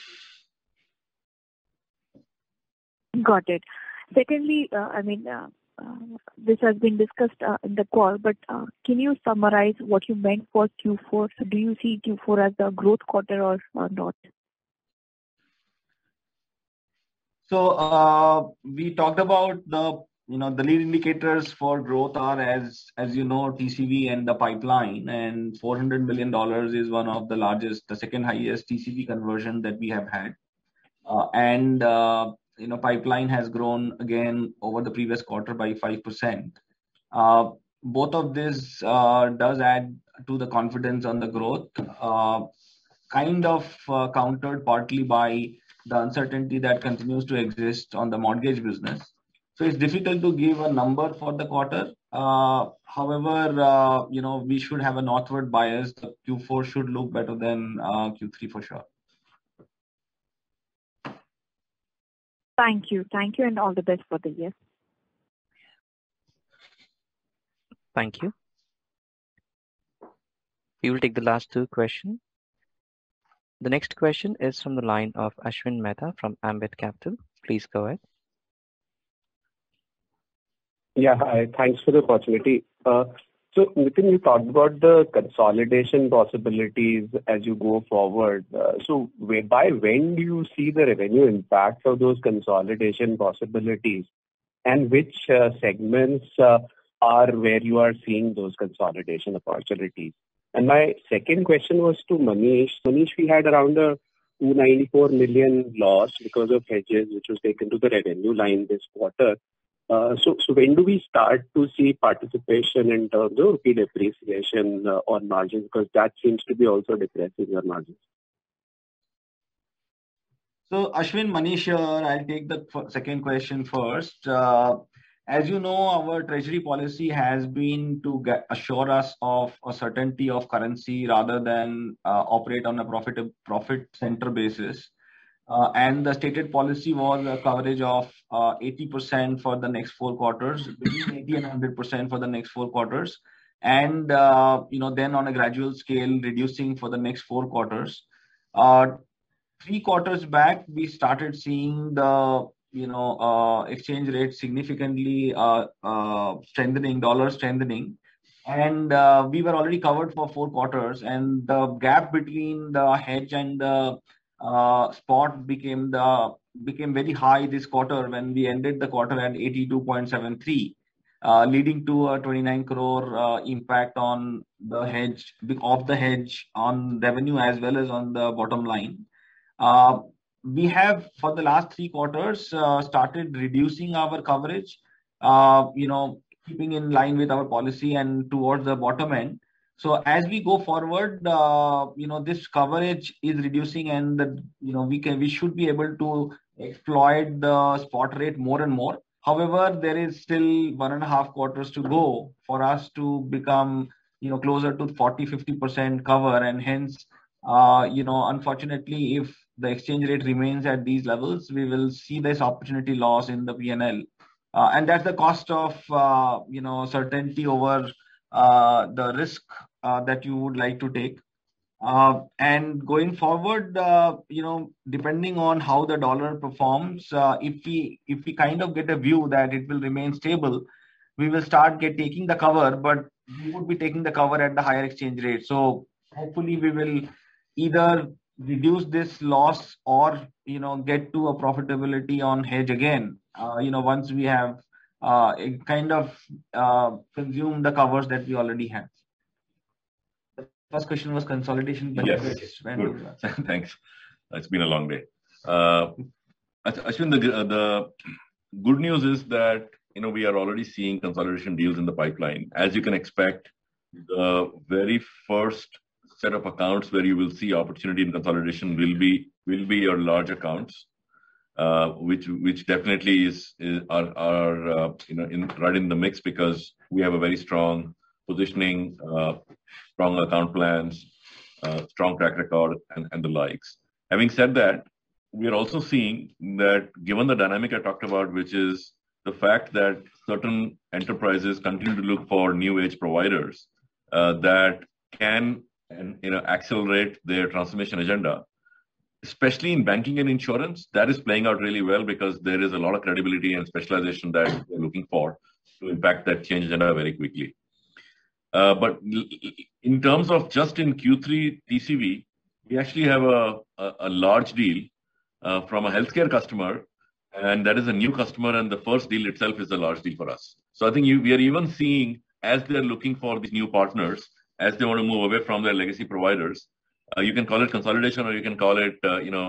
[SPEAKER 11] Got it. Secondly, this has been discussed in the call, but can you summarize what you meant for Q4? So do you see Q4 as a growth quarter or not?
[SPEAKER 5] So we talked about the lead indicators for growth are as TCV and the pipeline, and $400 million is one of the largest, the second highest TCV conversion that we have had. Pipeline has grown again over the previous quarter by 5%. Both of this does add to the confidence on the growth, kind of countered partly by the uncertainty that continues to exist on the mortgage business. So it's difficult to give a number for the quarter. However, we should have a northward bias. The Q4 should look better than Q3 for sure.
[SPEAKER 11] Thank you, and all the best for the year.
[SPEAKER 1] Thank you. We will take the last two questions. The next question is from the line of Ashwin Mehta from Ambit Capital. Please go ahead.
[SPEAKER 12] Yeah, hi. Thanks for the opportunity. So, Nitin, you talked about the consolidation possibilities as you go forward. So, by when do you see the revenue impact of those consolidation possibilities, and which segments are where you are seeing those consolidation opportunities? And my second question was to Manish. Manish, we had around a 294 million loss because of hedges, which was taken to the revenue line this quarter. So when do we start to see participation in terms of rupee depreciation on margins? Because that seems to be also depressing your margins.
[SPEAKER 5] So, Ashwin, Manish here. I'll take the second question first. As you know, our treasury policy has been to assure us of a certainty of currency rather than operate on a profit center basis. And the stated policy was a coverage of 80% for the next 4 quarters, between 80 and 100% for the next 4 quarters, and then on a gradual scale reducing for the next 4 quarters. 3 quarters back, we started seeing the exchange rate significantly strengthening, dollar strengthening, and we were already covered for 4 quarters, and the gap between the hedge and the spot became very high this quarter when we ended the quarter at 82.73, leading to a 29 crore impact on the hedge on revenue as well as on the bottom line. We have, for the last 3 quarters, started reducing our coverage, keeping in line with our policy and towards the bottom end. So as we go forward, this coverage is reducing, and we should be able to exploit the spot rate more and more. However, there is still 1.5 quarters to go for us to become closer to 40-50% cover, and hence, unfortunately, if the exchange rate remains at these levels, we will see this opportunity loss in the P&L, and that's the cost of certainty over the risk that you would like to take. And going forward, depending on how the dollar performs, if we kind of get a view that it will remain stable, we will start taking the cover, but we would be taking the cover at the higher exchange rate. So hopefully we will either reduce this loss or get to a profitability on hedge again. Once we have kind of consumed the covers that we already have. The first question was consolidation.
[SPEAKER 2] Yes. Good. Thanks. It's been a long day. Ashwin, the good news is that we are already seeing consolidation deals in the pipeline. As you can expect, the very first set of accounts where you will see opportunity in consolidation will be your large accounts, which definitely are right in the mix, because we have a very strong positioning, strong account plans, strong track record, and the likes. Having said that, we are also seeing that given the dynamic I talked about, which is the fact that certain enterprises continue to look for new age providers that can accelerate their transformation agenda, especially in banking and insurance. That is playing out really well because there is a lot of credibility and specialization that they're looking for to impact that change agenda very quickly. But in terms of just in Q3 TCV, we actually have a large deal from a healthcare customer, and that is a new customer, and the first deal itself is a large deal for us. So I think we are even seeing, as they're looking for these new partners, as they want to move away from their legacy providers, you can call it consolidation, or you can call it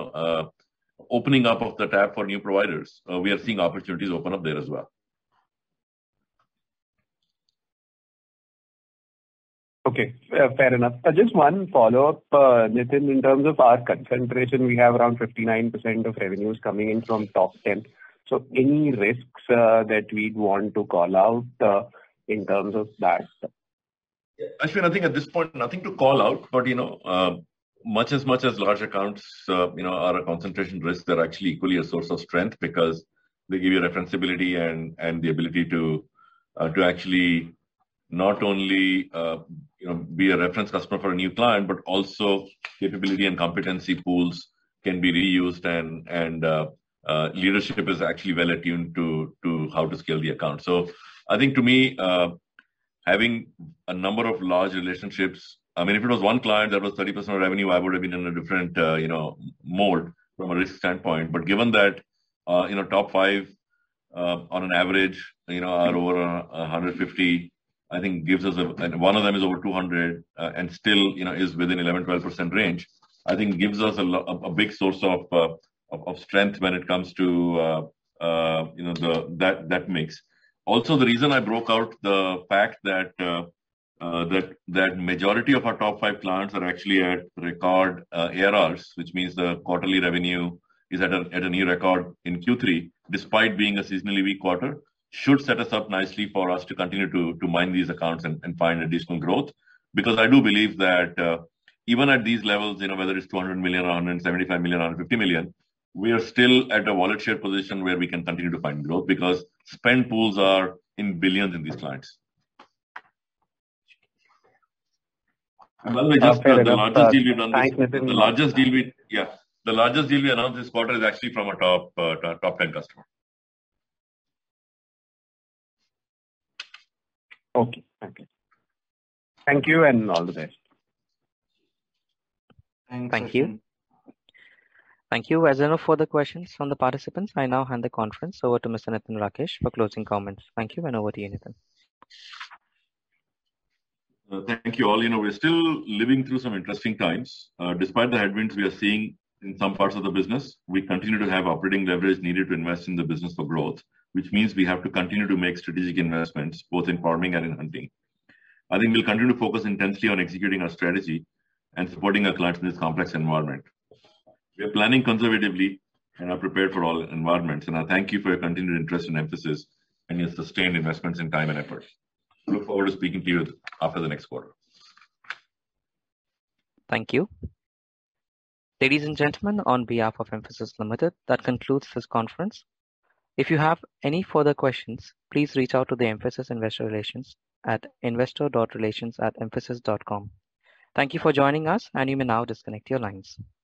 [SPEAKER 2] opening up of the tap for new providers. We are seeing opportunities open up there as well.
[SPEAKER 12] Okay, fair enough. Just one follow-up, Nitin, in terms of our concentration, we have around 59% of revenues coming in from top 10. So any risks that we'd want to call out in terms of that?
[SPEAKER 2] Ashwin, I think at this point, nothing to call out, but much as large accounts, are a concentration risk, they're actually equally a source of strength because they give you referenceability and the ability to actually not only be a reference customer for a new client, but also capability and competency pools can be reused and leadership is actually well attuned to how to scale the account. So I think to me, having a number of large relationships, I mean, if it was one client that was 30% of revenue, I would have been in a different mode from a risk standpoint. But given that top 5 on an average, are over 150. I think gives us and one of them is over 200 and still, is within 11-12% range. I think gives us a big source of strength when it comes to that mix. Also, the reason I broke out the fact that that majority of our top 5 clients are actually at record ARRs, which means the quarterly revenue is at a new record in Q3, despite being a seasonally weak quarter, should set us up nicely for us to continue to mine these accounts and find additional growth. Because I do believe that even at these levels, whether it's 200 million, 175 million, 150 million, we are still at a wallet share position where we can continue to find growth because spend pools are in billions in these clients. And by the way, just the largest deal we've done, the largest deal we announced this quarter is actually from a top 10 customer.
[SPEAKER 12] Okay. Thank you and all the best.
[SPEAKER 1] Thank you. Thank you. As there are no further questions from the participants, I now hand the conference over to Mr. Nitin Rakesh for closing comments. Thank you and over to you, Nitin.
[SPEAKER 2] Thank you all. We're still living through some interesting times. Despite the headwinds we are seeing in some parts of the business, we continue to have operating leverage needed to invest in the business for growth, which means we have to continue to make strategic investments, both in farming and in hunting. I think we'll continue to focus intensely on executing our strategy and supporting our clients in this complex environment. We are planning conservatively and are prepared for all environments. And I thank you for your continued interest and emphasis and your sustained investments in time and effort. I look forward to speaking to you after the next quarter.
[SPEAKER 1] Thank you. Ladies and gentlemen, on behalf of Mphasis Limited, that concludes this conference. If you have any further questions, please reach out to the Mphasis Investor Relations at investor.relations@mphasis.com. Thank you for joining us, and you may now disconnect your lines.